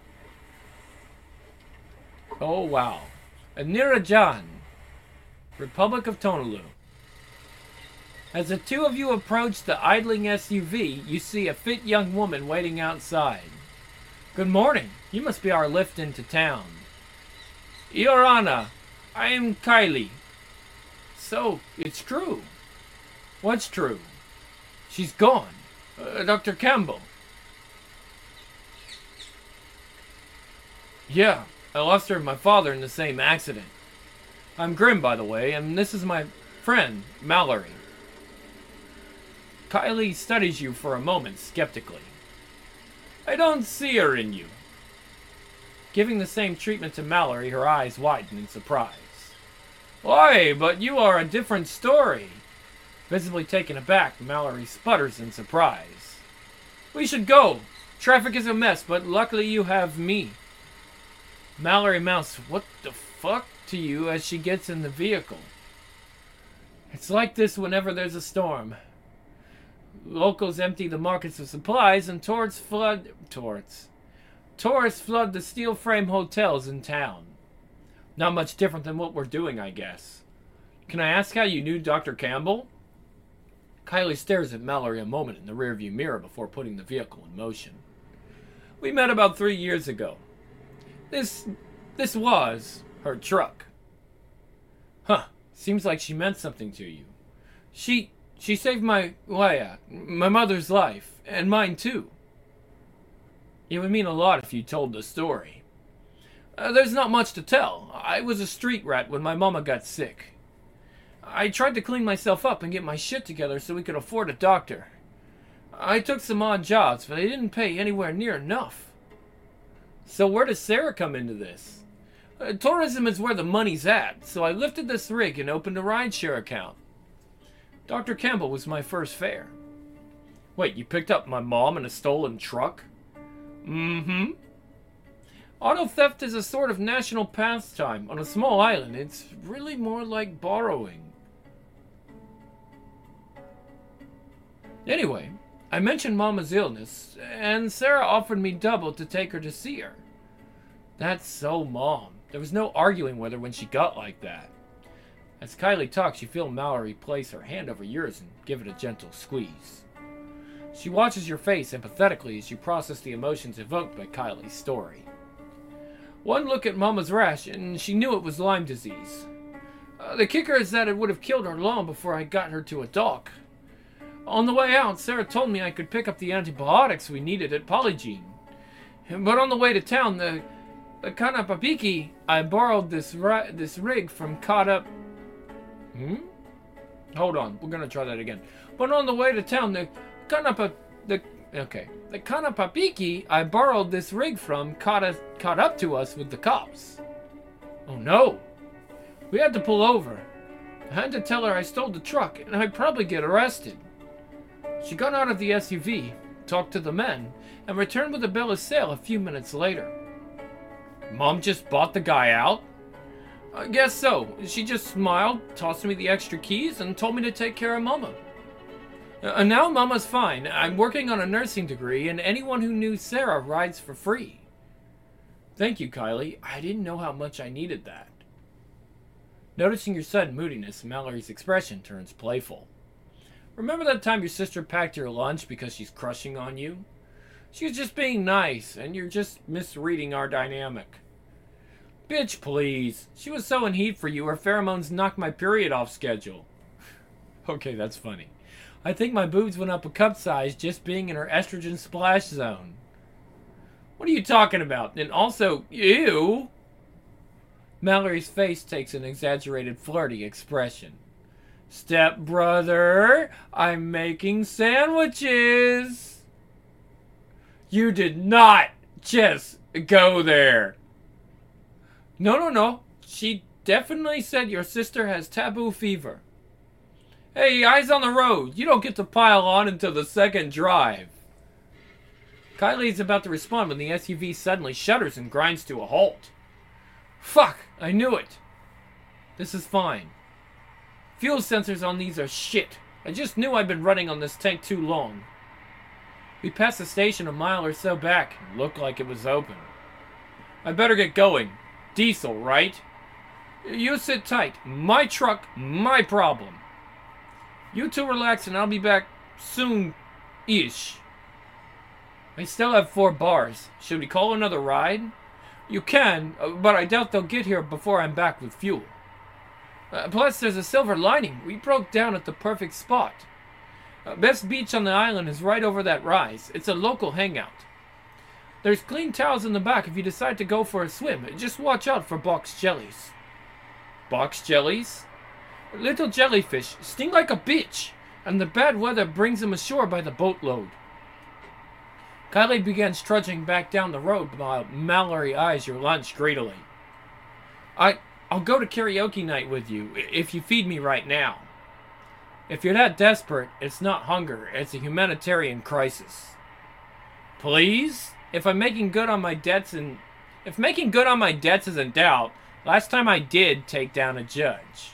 Oh, wow. Anirajan, Republic of Tonalú. As the two of you approach the idling S U V, you see a fit young woman waiting outside. Good morning. You must be our lift into town. Your Honor, I am Kylie. So, it's true. What's true? She's gone. Uh, Doctor Campbell. Yeah, I lost her and my father in the same accident. I'm Grim, by the way, and this is my friend, Mallory. Kylie studies you for a moment skeptically. I don't see her in you. Giving the same treatment to Mallory, her eyes widen in surprise. Why, but you are a different story. Visibly taken aback, Mallory sputters in surprise. We should go. Traffic is a mess, but luckily you have me. Mallory mouths, what the fuck, to you as she gets in the vehicle. It's like this whenever there's a storm. Locals empty the markets of supplies and torts flood... Torts. Tourists flood the steel frame hotels in town. Not much different than what we're doing, I guess. Can I ask how you knew Doctor Campbell? Kylie stares at Mallory a moment in the rearview mirror before putting the vehicle in motion. We met about three years ago. This, this was her truck. Huh, seems like she meant something to you. She, she saved my, why, uh, my mother's life, and mine too. It would mean a lot if you told the story. Uh, there's not much to tell. I was a street rat when my mama got sick. I tried to clean myself up and get my shit together so we could afford a doctor. I took some odd jobs, but they didn't pay anywhere near enough. So where does Sarah come into this? Uh, tourism is where the money's at, so I lifted this rig and opened a rideshare account. Doctor Campbell was my first fare. Wait, you picked up my mom in a stolen truck? Mm-hmm. Auto theft is a sort of national pastime. On a small island, it's really more like borrowing. Anyway, I mentioned Mama's illness, and Sarah offered me double to take her to see her. That's so Mom. There was no arguing with her when she got like that. As Kylie talks, you feel Mallory place her hand over yours and give it a gentle squeeze. She watches your face empathetically as you process the emotions evoked by Kylie's story. One look at Mama's rash, and she knew it was Lyme disease. Uh, the kicker is that it would have killed her long before I got her to a doc. On the way out, Sarah told me I could pick up the antibiotics we needed at Polygene. But on the way to town, the, the Kanapapiki, I borrowed this ri this rig from Caught Up... Hmm? Hold on, we're gonna try that again. But on the way to town, the Kanapa... The, okay. The Kanapapiki I borrowed this rig from caught, us, caught up to us with the cops. Oh no! We had to pull over. I had to tell her I stole the truck, and I'd probably get arrested. She got out of the S U V, talked to the men, and returned with a bill of sale a few minutes later. Mom just bought the guy out? I guess so. She just smiled, tossed me the extra keys, and told me to take care of Mama. Uh, now Mama's fine. I'm working on a nursing degree, and anyone who knew Sarah rides for free. Thank you, Kylie. I didn't know how much I needed that. Noticing your sudden moodiness, Mallory's expression turns playful. Remember that time your sister packed your lunch because she's crushing on you? She was just being nice, and you're just misreading our dynamic. Bitch, please. She was so in heat for you, her pheromones knocked my period off schedule. Okay, that's funny. I think my boobs went up a cup size just being in her estrogen splash zone. What are you talking about? And also, ew! Mallory's face takes an exaggerated flirty expression. Step brother, I'm making sandwiches. You did not just go there. No, no, no. She definitely said your sister has taboo fever. Hey, eyes on the road. You don't get to pile on into the second drive. Kylie's about to respond when the S U V suddenly shudders and grinds to a halt. Fuck, I knew it. This is fine. Fuel sensors on these are shit. I just knew I'd been running on this tank too long. We passed the station a mile or so back. It looked like it was open. I better get going. Diesel, right? You sit tight. My truck, my problem. You two relax and I'll be back soon-ish. I still have four bars. Should we call another ride? You can, but I doubt they'll get here before I'm back with fuel. Uh, plus, there's a silver lining. We broke down at the perfect spot. Uh, best beach on the island is right over that rise. It's a local hangout. There's clean towels in the back if you decide to go for a swim. Just watch out for box jellies. Box jellies? Little jellyfish sting like a bitch, and the bad weather brings them ashore by the boatload. Kylie begins trudging back down the road while Mallory eyes your lunch greedily. I... I'll go to karaoke night with you, if you feed me right now. If you're that desperate, it's not hunger, it's a humanitarian crisis. Please? If I'm making good on my debts and... If making good on my debts is in doubt, last time I did take down a judge.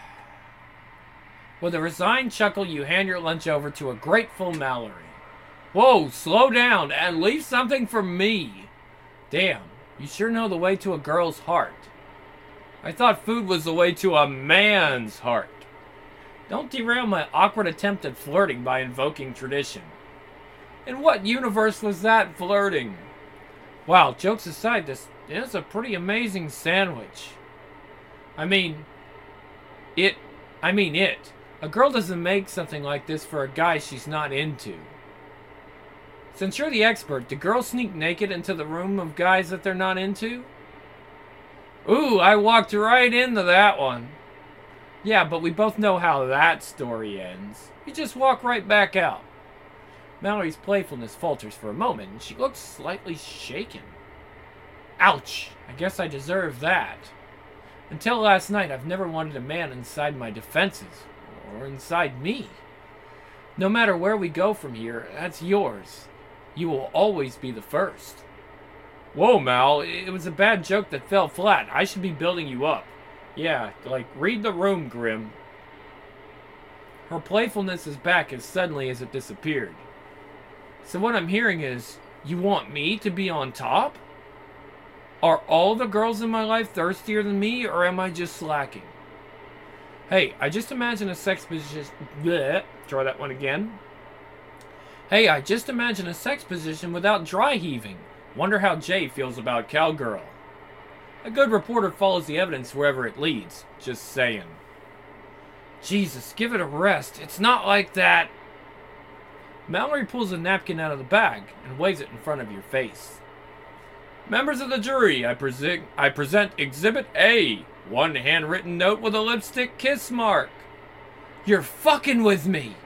With a resigned chuckle, you hand your lunch over to a grateful Mallory. Whoa, slow down and leave something for me. Damn, you sure know the way to a girl's heart. I thought food was the way to a man's heart. Don't derail my awkward attempt at flirting by invoking tradition. In what universe was that flirting? Wow, jokes aside, this is a pretty amazing sandwich. I mean, it, I mean it. A girl doesn't make something like this for a guy she's not into. Since you're the expert, do girls sneak naked into the room of guys that they're not into? Ooh, I walked right into that one. Yeah, but we both know how that story ends. You just walk right back out. Mallory's playfulness falters for a moment, and she looks slightly shaken. Ouch! I guess I deserve that. Until last night, I've never wanted a man inside my defenses, or inside me. No matter where we go from here, that's yours. You will always be the first. Whoa, Mal, it was a bad joke that fell flat. I should be building you up. Yeah, like, read the room, Grim. Her playfulness is back as suddenly as it disappeared. So what I'm hearing is, you want me to be on top? Are all the girls in my life thirstier than me, or am I just slacking? Hey, I just imagine a sex position... Bleh, try that one again. Hey, I just imagine a sex position without dry heaving. Wonder how Jay feels about cowgirl. A good reporter follows the evidence wherever it leads. Just saying. Jesus, give it a rest. It's not like that. Mallory pulls a napkin out of the bag and waves it in front of your face. Members of the jury, I, prese- I present Exhibit A. One handwritten note with a lipstick kiss mark. You're fucking with me.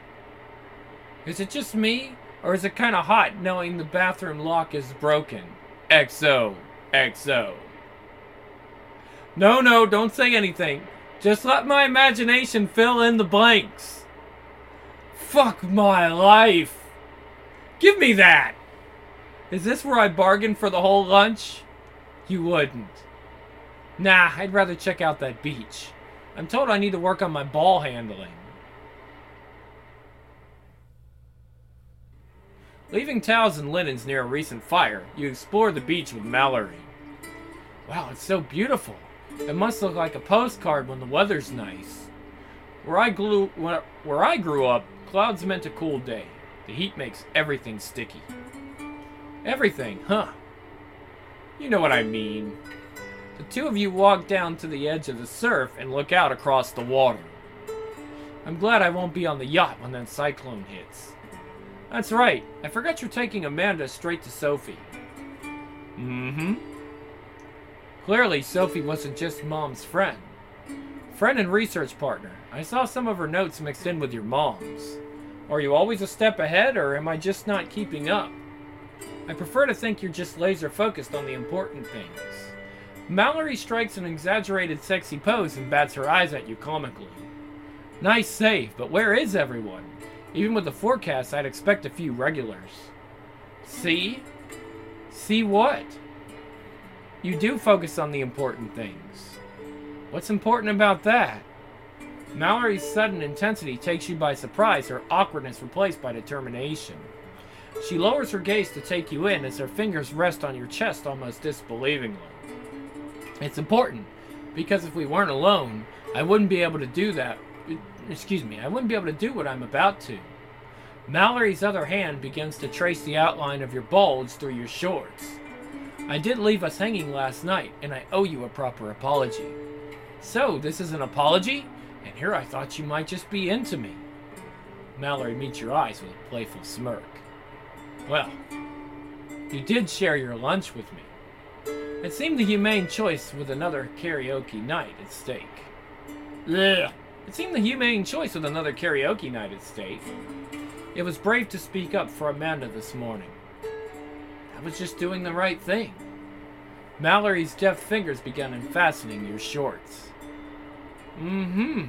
Is it just me? Or is it kind of hot knowing the bathroom lock is broken? X O. X O. No, no, don't say anything. Just let my imagination fill in the blanks. Fuck my life. Give me that. Is this where I bargained for the whole lunch? You wouldn't. Nah, I'd rather check out that beach. I'm told I need to work on my ball handling. Leaving towels and linens near a recent fire, you explore the beach with Mallory. Wow, it's so beautiful. It must look like a postcard when the weather's nice. Where I, glue, where I grew up, clouds meant a cool day. The heat makes everything sticky. Everything, huh? You know what I mean. The two of you walk down to the edge of the surf and look out across the water. I'm glad I won't be on the yacht when that cyclone hits. That's right, I forgot you're taking Amanda straight to Sophie. Mm-hmm. Clearly, Sophie wasn't just Mom's friend. Friend and research partner. I saw some of her notes mixed in with your mom's. Are you always a step ahead, or am I just not keeping up? I prefer to think you're just laser focused on the important things. Mallory strikes an exaggerated sexy pose and bats her eyes at you comically. Nice save, but where is everyone? Even with the forecast, I'd expect a few regulars. See? See what? You do focus on the important things. What's important about that? Mallory's sudden intensity takes you by surprise, her awkwardness replaced by determination. She lowers her gaze to take you in as her fingers rest on your chest almost disbelievingly. It's important, because if we weren't alone, I wouldn't be able to do that. Excuse me, I wouldn't be able to do what I'm about to. Mallory's other hand begins to trace the outline of your bulge through your shorts. I did leave us hanging last night, and I owe you a proper apology. So, this is an apology? And here I thought you might just be into me. Mallory meets your eyes with a playful smirk. Well, you did share your lunch with me. It seemed the humane choice with another karaoke night at stake. Ugh. It seemed the humane choice with another karaoke night at stake. It was brave to speak up for Amanda this morning. I was just doing the right thing. Mallory's deft fingers began unfastening your shorts. Mm-hmm.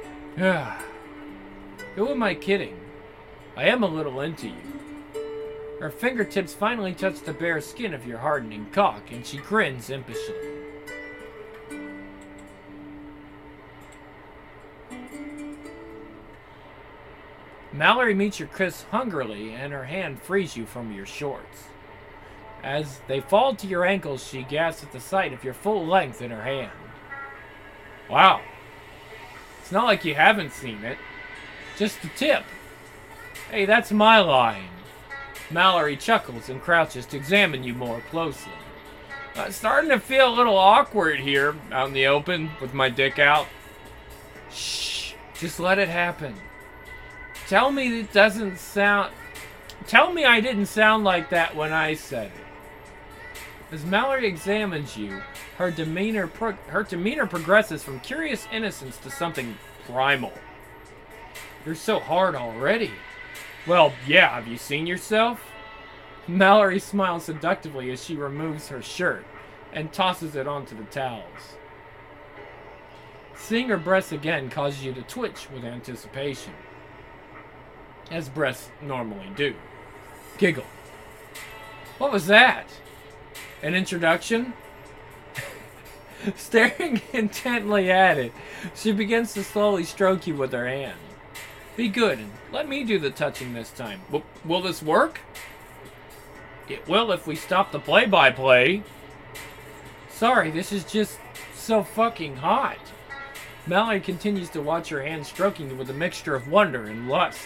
Ah. Who am I kidding? I am a little into you. Her fingertips finally touch the bare skin of your hardening cock, and she grins impishly. Mallory meets your kiss hungrily, and her hand frees you from your shorts. As they fall to your ankles, she gasps at the sight of your full length in her hand. Wow. It's not like you haven't seen it. Just the tip. Hey, that's my line. Mallory chuckles and crouches to examine you more closely. Uh, starting to feel a little awkward here, out in the open, with my dick out. Shh, just let it happen. Tell me it doesn't sound... Tell me I didn't sound like that when I said it. As Mallory examines you, her demeanor, pro- her demeanor progresses from curious innocence to something primal. You're so hard already. Well, yeah, have you seen yourself? Mallory smiles seductively as she removes her shirt and tosses it onto the towels. Seeing her breasts again causes you to twitch with anticipation, as breasts normally do. Giggle. What was that? An introduction? Staring intently at it, she begins to slowly stroke you with her hand. Be good and let me do the touching this time. W- will this work? It will if we stop the play-by-play. Sorry, this is just so fucking hot. Mallory continues to watch her hand stroking you with a mixture of wonder and lust.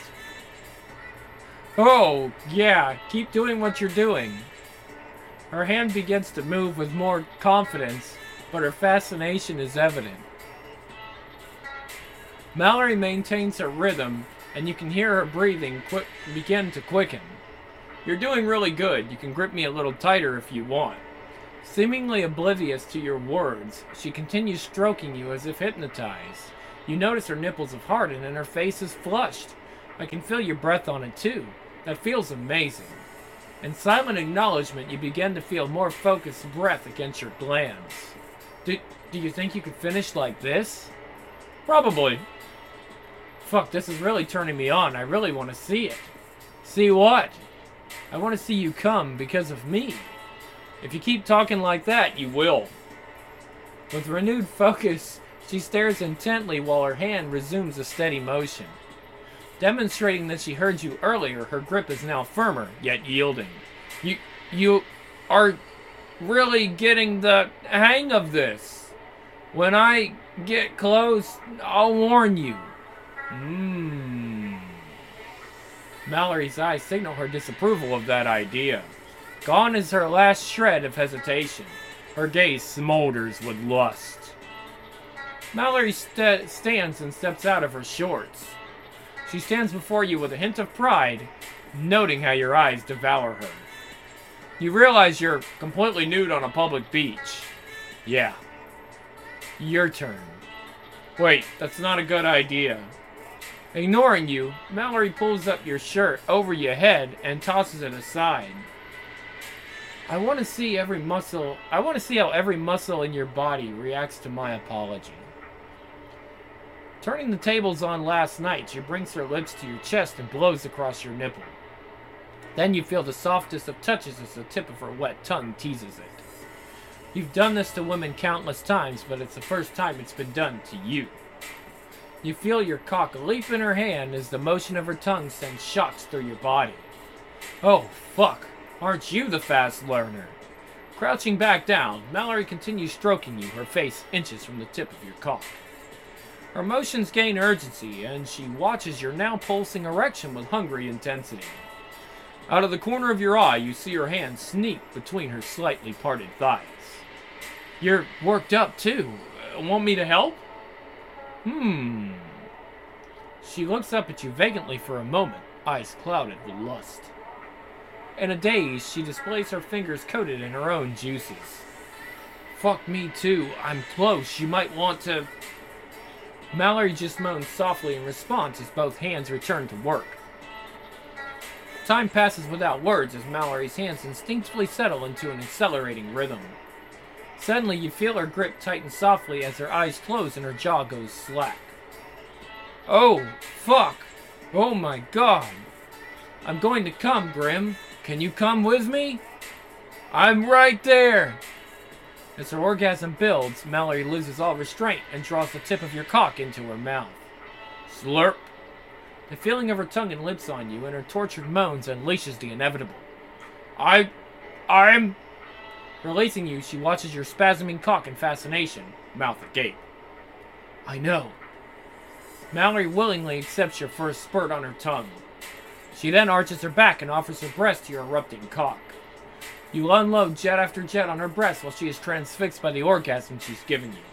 Oh, yeah, keep doing what you're doing. Her hand begins to move with more confidence, but her fascination is evident. Mallory maintains her rhythm, and you can hear her breathing quick begin to quicken. You're doing really good. You can grip me a little tighter if you want. Seemingly oblivious to your words, she continues stroking you as if hypnotized. You notice her nipples have hardened and her face is flushed. I can feel your breath on it too. That feels amazing. In silent acknowledgement, you begin to feel more focused breath against your glands. Do, do you think you could finish like this? Probably. Fuck, this is really turning me on. I really want to see it. See what? I want to see you come because of me. If you keep talking like that, you will. With renewed focus, she stares intently while her hand resumes a steady motion. Demonstrating that she heard you earlier, her grip is now firmer, yet yielding. You, you are really getting the hang of this. When I get close, I'll warn you. Mmm. Mallory's eyes signal her disapproval of that idea. Gone is her last shred of hesitation. Her gaze smolders with lust. Mallory st- stands and steps out of her shorts. She stands before you with a hint of pride, noting how your eyes devour her. You realize you're completely nude on a public beach. Yeah. Your turn. Wait, that's not a good idea. Ignoring you, Mallory pulls up your shirt over your head and tosses it aside. I want to see every muscle, I want to see how every muscle in your body reacts to my apology. Turning the tables on last night, she brings her lips to your chest and blows across your nipple. Then you feel the softest of touches as the tip of her wet tongue teases it. You've done this to women countless times, but it's the first time it's been done to you. You feel your cock leap in her hand as the motion of her tongue sends shocks through your body. Oh, fuck. Aren't you the fast learner? Crouching back down, Mallory continues stroking you, her face inches from the tip of your cock. Her motions gain urgency, and she watches your now pulsing erection with hungry intensity. Out of the corner of your eye, you see her hand sneak between her slightly parted thighs. You're worked up, too. Uh, want me to help? Hmm. She looks up at you vacantly for a moment, eyes clouded with lust. In a daze, she displays her fingers coated in her own juices. Fuck me too, I'm close, you might want to... Mallory just moans softly in response as both hands return to work. Time passes without words as Mallory's hands instinctively settle into an accelerating rhythm. Suddenly, you feel her grip tighten softly as her eyes close and her jaw goes slack. Oh, fuck! Oh my god! I'm going to come, Grim. Can you come with me? I'm right there! As her orgasm builds, Mallory loses all restraint and draws the tip of your cock into her mouth. Slurp. The feeling of her tongue and lips on you and her tortured moans unleashes the inevitable. I... I'm... Releasing you, she watches your spasming cock in fascination, mouth agape. I know. Mallory willingly accepts your first spurt on her tongue. She then arches her back and offers her breast to your erupting cock. You unload jet after jet on her breast while she is transfixed by the orgasm she's given you.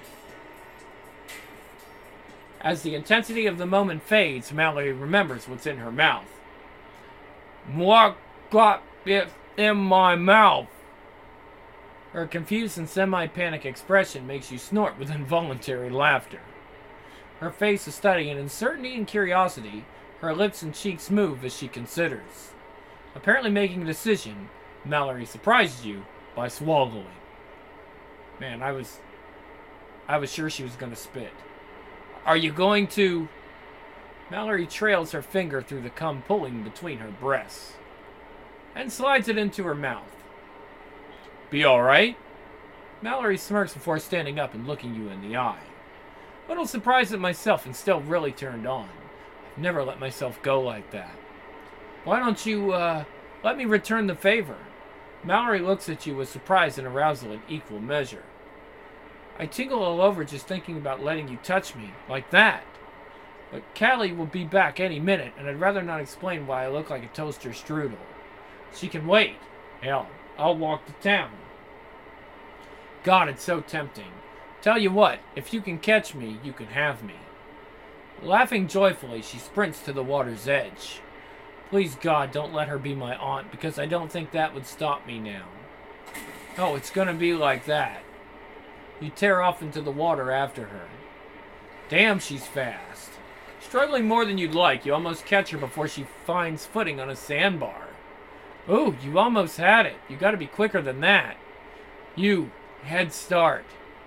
As the intensity of the moment fades, Mallory remembers what's in her mouth. What got it in my mouth? Her confused and semi-panic expression makes you snort with involuntary laughter. Her face is studying uncertainty and curiosity. Her lips and cheeks move as she considers. Apparently making a decision, Mallory surprises you by swallowing. Man, I was... I was sure she was going to spit. Are you going to... Mallory trails her finger through the cum pulling between her breasts and slides it into her mouth. Be alright? Mallory smirks before standing up and looking you in the eye. A little surprised at myself and still really turned on. I've never let myself go like that. Why don't you, uh, let me return the favor? Mallory looks at you with surprise and arousal in equal measure. I tingle all over just thinking about letting you touch me, like that. But Callie will be back any minute, and I'd rather not explain why I look like a toaster strudel. She can wait. Hell, I'll walk to town. God, it's so tempting. Tell you what, if you can catch me, you can have me. Laughing joyfully, she sprints to the water's edge. Please, God, don't let her be my aunt, because I don't think that would stop me now. Oh, it's gonna be like that. You tear off into the water after her. Damn, she's fast. Struggling more than you'd like, you almost catch her before she finds footing on a sandbar. Ooh, you almost had it. You gotta be quicker than that. You, head start.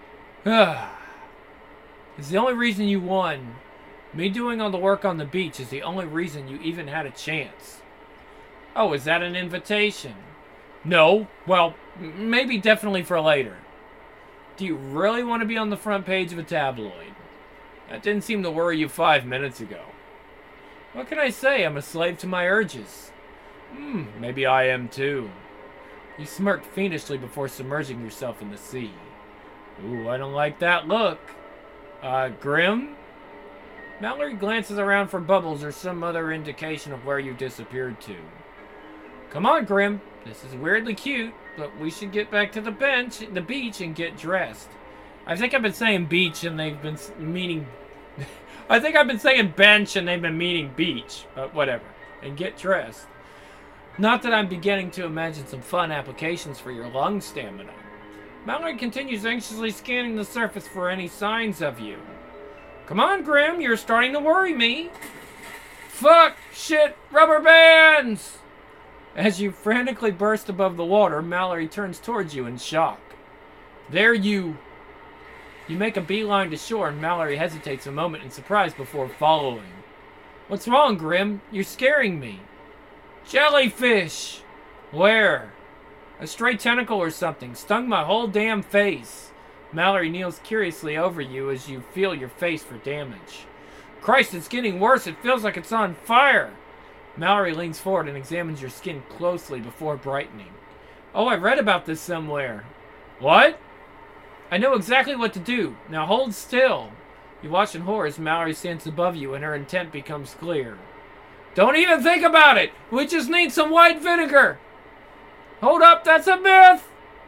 It's the only reason you won. Me doing all the work on the beach is the only reason you even had a chance. Oh, is that an invitation? No. Well, maybe definitely for later. Do you really want to be on the front page of a tabloid? That didn't seem to worry you five minutes ago. What can I say? I'm a slave to my urges. Hmm, maybe I am too. You smirk fiendishly before submerging yourself in the sea. Ooh, I don't like that look. Uh, Grim? Mallory glances around for bubbles or some other indication of where you disappeared to. Come on, Grim. This is weirdly cute, but we should get back to the bench, the beach, and get dressed. I think I've been saying beach and they've been meaning... I think I've been saying bench and they've been meaning beach, but whatever. And get dressed. Not that I'm beginning to imagine some fun applications for your lung stamina. Mallory continues anxiously scanning the surface for any signs of you. Come on, Grim, you're starting to worry me. Fuck, shit, rubber bands! As you frantically burst above the water, Mallory turns towards you in shock. There you... You make a beeline to shore and Mallory hesitates a moment in surprise before following. What's wrong, Grim? You're scaring me. Jellyfish! Where? A stray tentacle or something stung my whole damn face. Mallory kneels curiously over you as you feel your face for damage. Christ, it's getting worse. It feels like it's on fire. Mallory leans forward and examines your skin closely before brightening. Oh, I read about this somewhere. What? I know exactly what to do. Now hold still. You watch in horror as Mallory stands above you and her intent becomes clear. Don't even think about it. We just need some white vinegar. Hold up, that's a myth.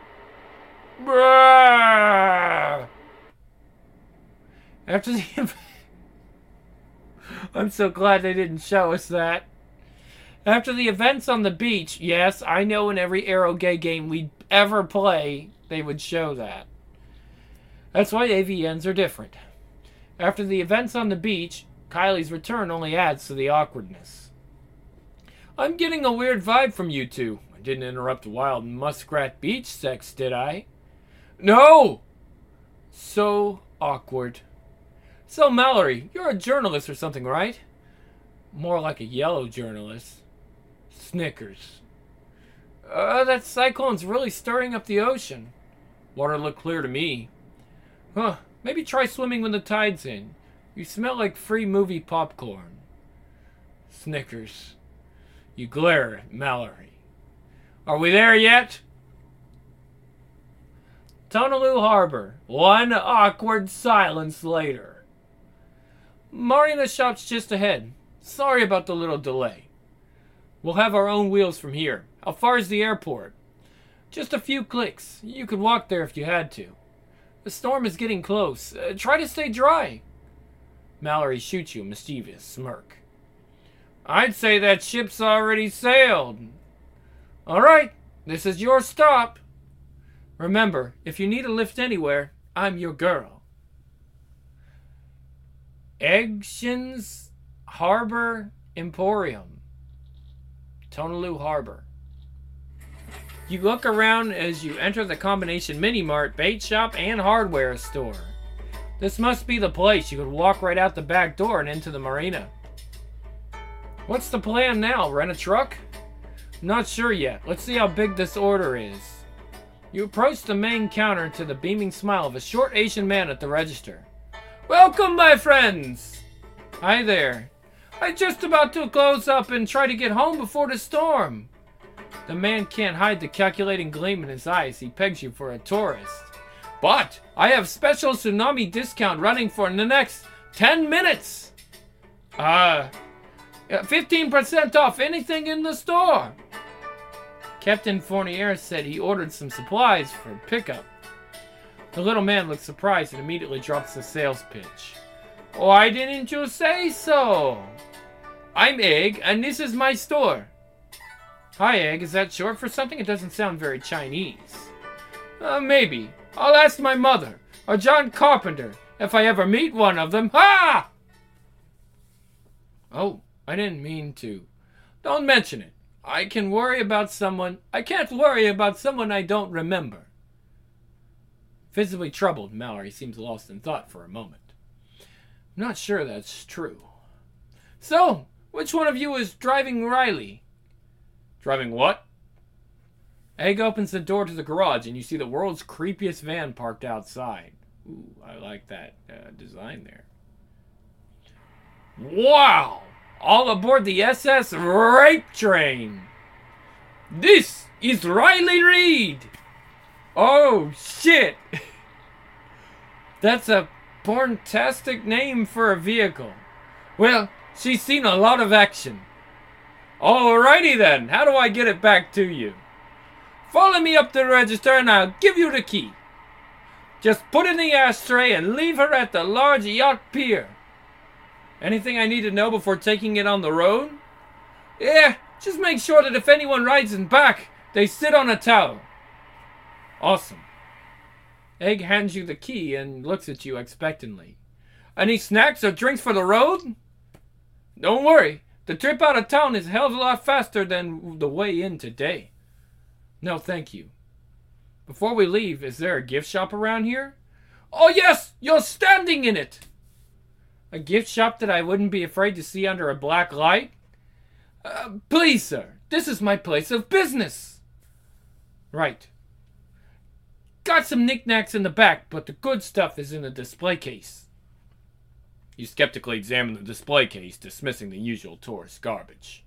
Bruh. After the... I'm so glad they didn't show us that. After the events on the beach, yes, I know in every Arrow Gay game we'd ever play, they would show that. That's why A V Ns are different. After the events on the beach, Kylie's return only adds to the awkwardness. I'm getting a weird vibe from you two. I didn't interrupt wild muskrat beach sex, did I? No! So awkward. So, Mallory, you're a journalist or something, right? More like a yellow journalist. Snickers. Uh, that cyclone's really stirring up the ocean. Water looked clear to me. Huh, maybe try swimming when the tide's in. You smell like free movie popcorn. Snickers. You glare at Mallory. Are we there yet? Tonaloo Harbor. One awkward silence later. Marina shop's just ahead. Sorry about the little delay. We'll have our own wheels from here. How far is the airport? Just a few clicks. You could walk there if you had to. The storm is getting close. Uh, try to stay dry. Mallory shoots you a mischievous smirk. I'd say that ship's already sailed. All right, this is your stop. Remember, if you need a lift anywhere, I'm your girl. Egshins Harbor Emporium. Tonaloo Harbor. You look around as you enter the combination mini-mart, bait shop, and hardware store. This must be the place. You could walk right out the back door and into the marina. What's the plan now? Rent a truck? Not sure yet. Let's see how big this order is. You approach the main counter to the beaming smile of a short Asian man at the register. Welcome, my friends! Hi there. I'm just about to close up and try to get home before the storm. The man can't hide the calculating gleam in his eyes. He pegs you for a tourist. But I have special tsunami discount running for the next ten minutes. Uh, fifteen percent off anything in the store. Captain Fournier said he ordered some supplies for pickup. The little man looks surprised and immediately drops the sales pitch. Why didn't you say so? I'm Egg, and this is my store. Hi, Egg. Is that short for something? It doesn't sound very Chinese. Uh, maybe. I'll ask my mother, or John Carpenter, if I ever meet one of them. Ha! Oh, I didn't mean to. Don't mention it. I can worry about someone. I can't worry about someone I don't remember. Visibly troubled, Mallory seems lost in thought for a moment. I'm not sure that's true. So, which one of you is driving Riley? Driving what? Egg opens the door to the garage and you see the world's creepiest van parked outside. Ooh, I like that uh, design there. Wow! All aboard the S S Rape Train! This is Riley Reid! Oh, shit! That's a porntastic name for a vehicle. Well, she's seen a lot of action. Alrighty then, how do I get it back to you? Follow me up the register and I'll give you the key. Just put in the ashtray and leave her at the large yacht pier. Anything I need to know before taking it on the road? Yeah, just make sure that if anyone rides in back, they sit on a towel. Awesome. Egg hands you the key and looks at you expectantly. Any snacks or drinks for the road? Don't worry, the trip out of town is a hell of a lot faster than the way in today. No, thank you. Before we leave, is there a gift shop around here? Oh yes, you're standing in it! A gift shop that I wouldn't be afraid to see under a black light? Uh, please, sir, this is my place of business. Right. Got some knickknacks in the back, but the good stuff is in the display case. You skeptically examine the display case, dismissing the usual tourist garbage.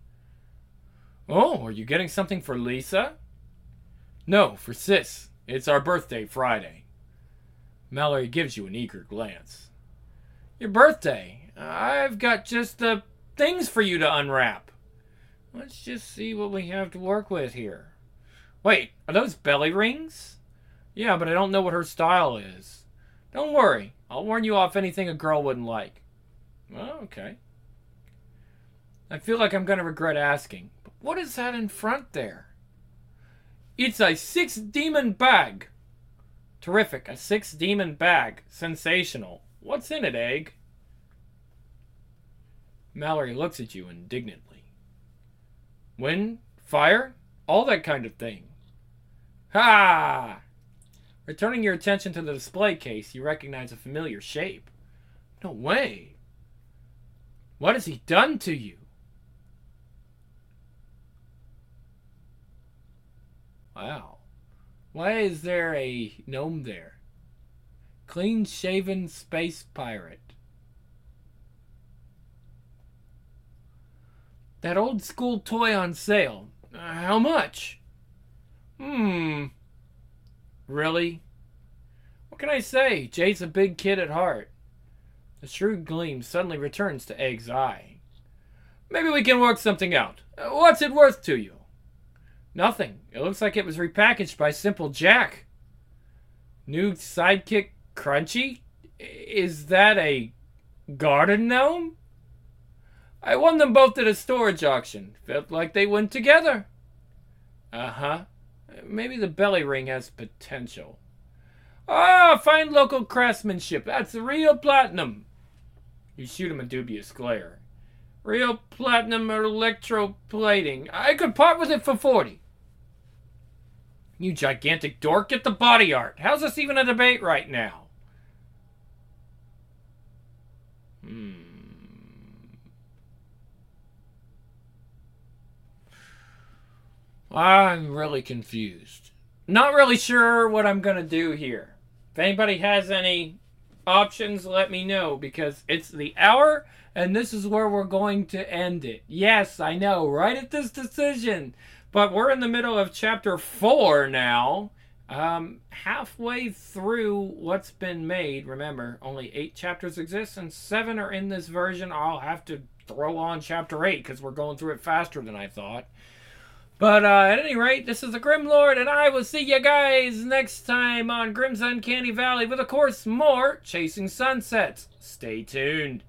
Oh, are you getting something for Lisa? No, for Sis. It's our birthday Friday. Mallory gives you an eager glance. Your birthday? I've got just the things for you to unwrap. Let's just see what we have to work with here. Wait, are those belly rings? Yeah, but I don't know what her style is. Don't worry, I'll warn you off anything a girl wouldn't like. Oh, okay. I feel like I'm going to regret asking, but what is that in front there? It's a six-demon bag. Terrific, a six-demon bag. Sensational. What's in it, Egg? Mallory looks at you indignantly. Wind? Fire? All that kind of thing. Ha! Returning your attention to the display case, you recognize a familiar shape. No way. What has he done to you? Wow. Why is there a gnome there? Clean-shaven space pirate. That old school toy on sale. Uh, how much? Hmm. Really? What can I say? Jay's a big kid at heart. The shrewd gleam suddenly returns to Egg's eye. Maybe we can work something out. Uh, what's it worth to you? Nothing. It looks like it was repackaged by Simple Jack. New sidekick Crunchy? Is that a garden gnome? I won them both at a storage auction. Felt like they went together. Uh-huh. Maybe the belly ring has potential. Ah, fine local craftsmanship. That's real platinum. You shoot him a dubious glare. Real platinum electroplating. I could part with it for forty. You gigantic dork, get the body art. How's this even a debate right now? Hmm. I'm really confused. Not really sure what I'm going to do here. If anybody has any options, let me know, because it's the hour and this is where we're going to end it. Yes, I know, right at this decision. But we're in the middle of chapter four now. Um, halfway through what's been made. Remember, only eight chapters exist and seven are in this version. I'll have to throw on chapter eight because we're going through it faster than I thought. But uh, at any rate, this is the Grim Lord, and I will see you guys next time on Grim's Uncanny Valley with, of course, more Chasing Sunsets. Stay tuned.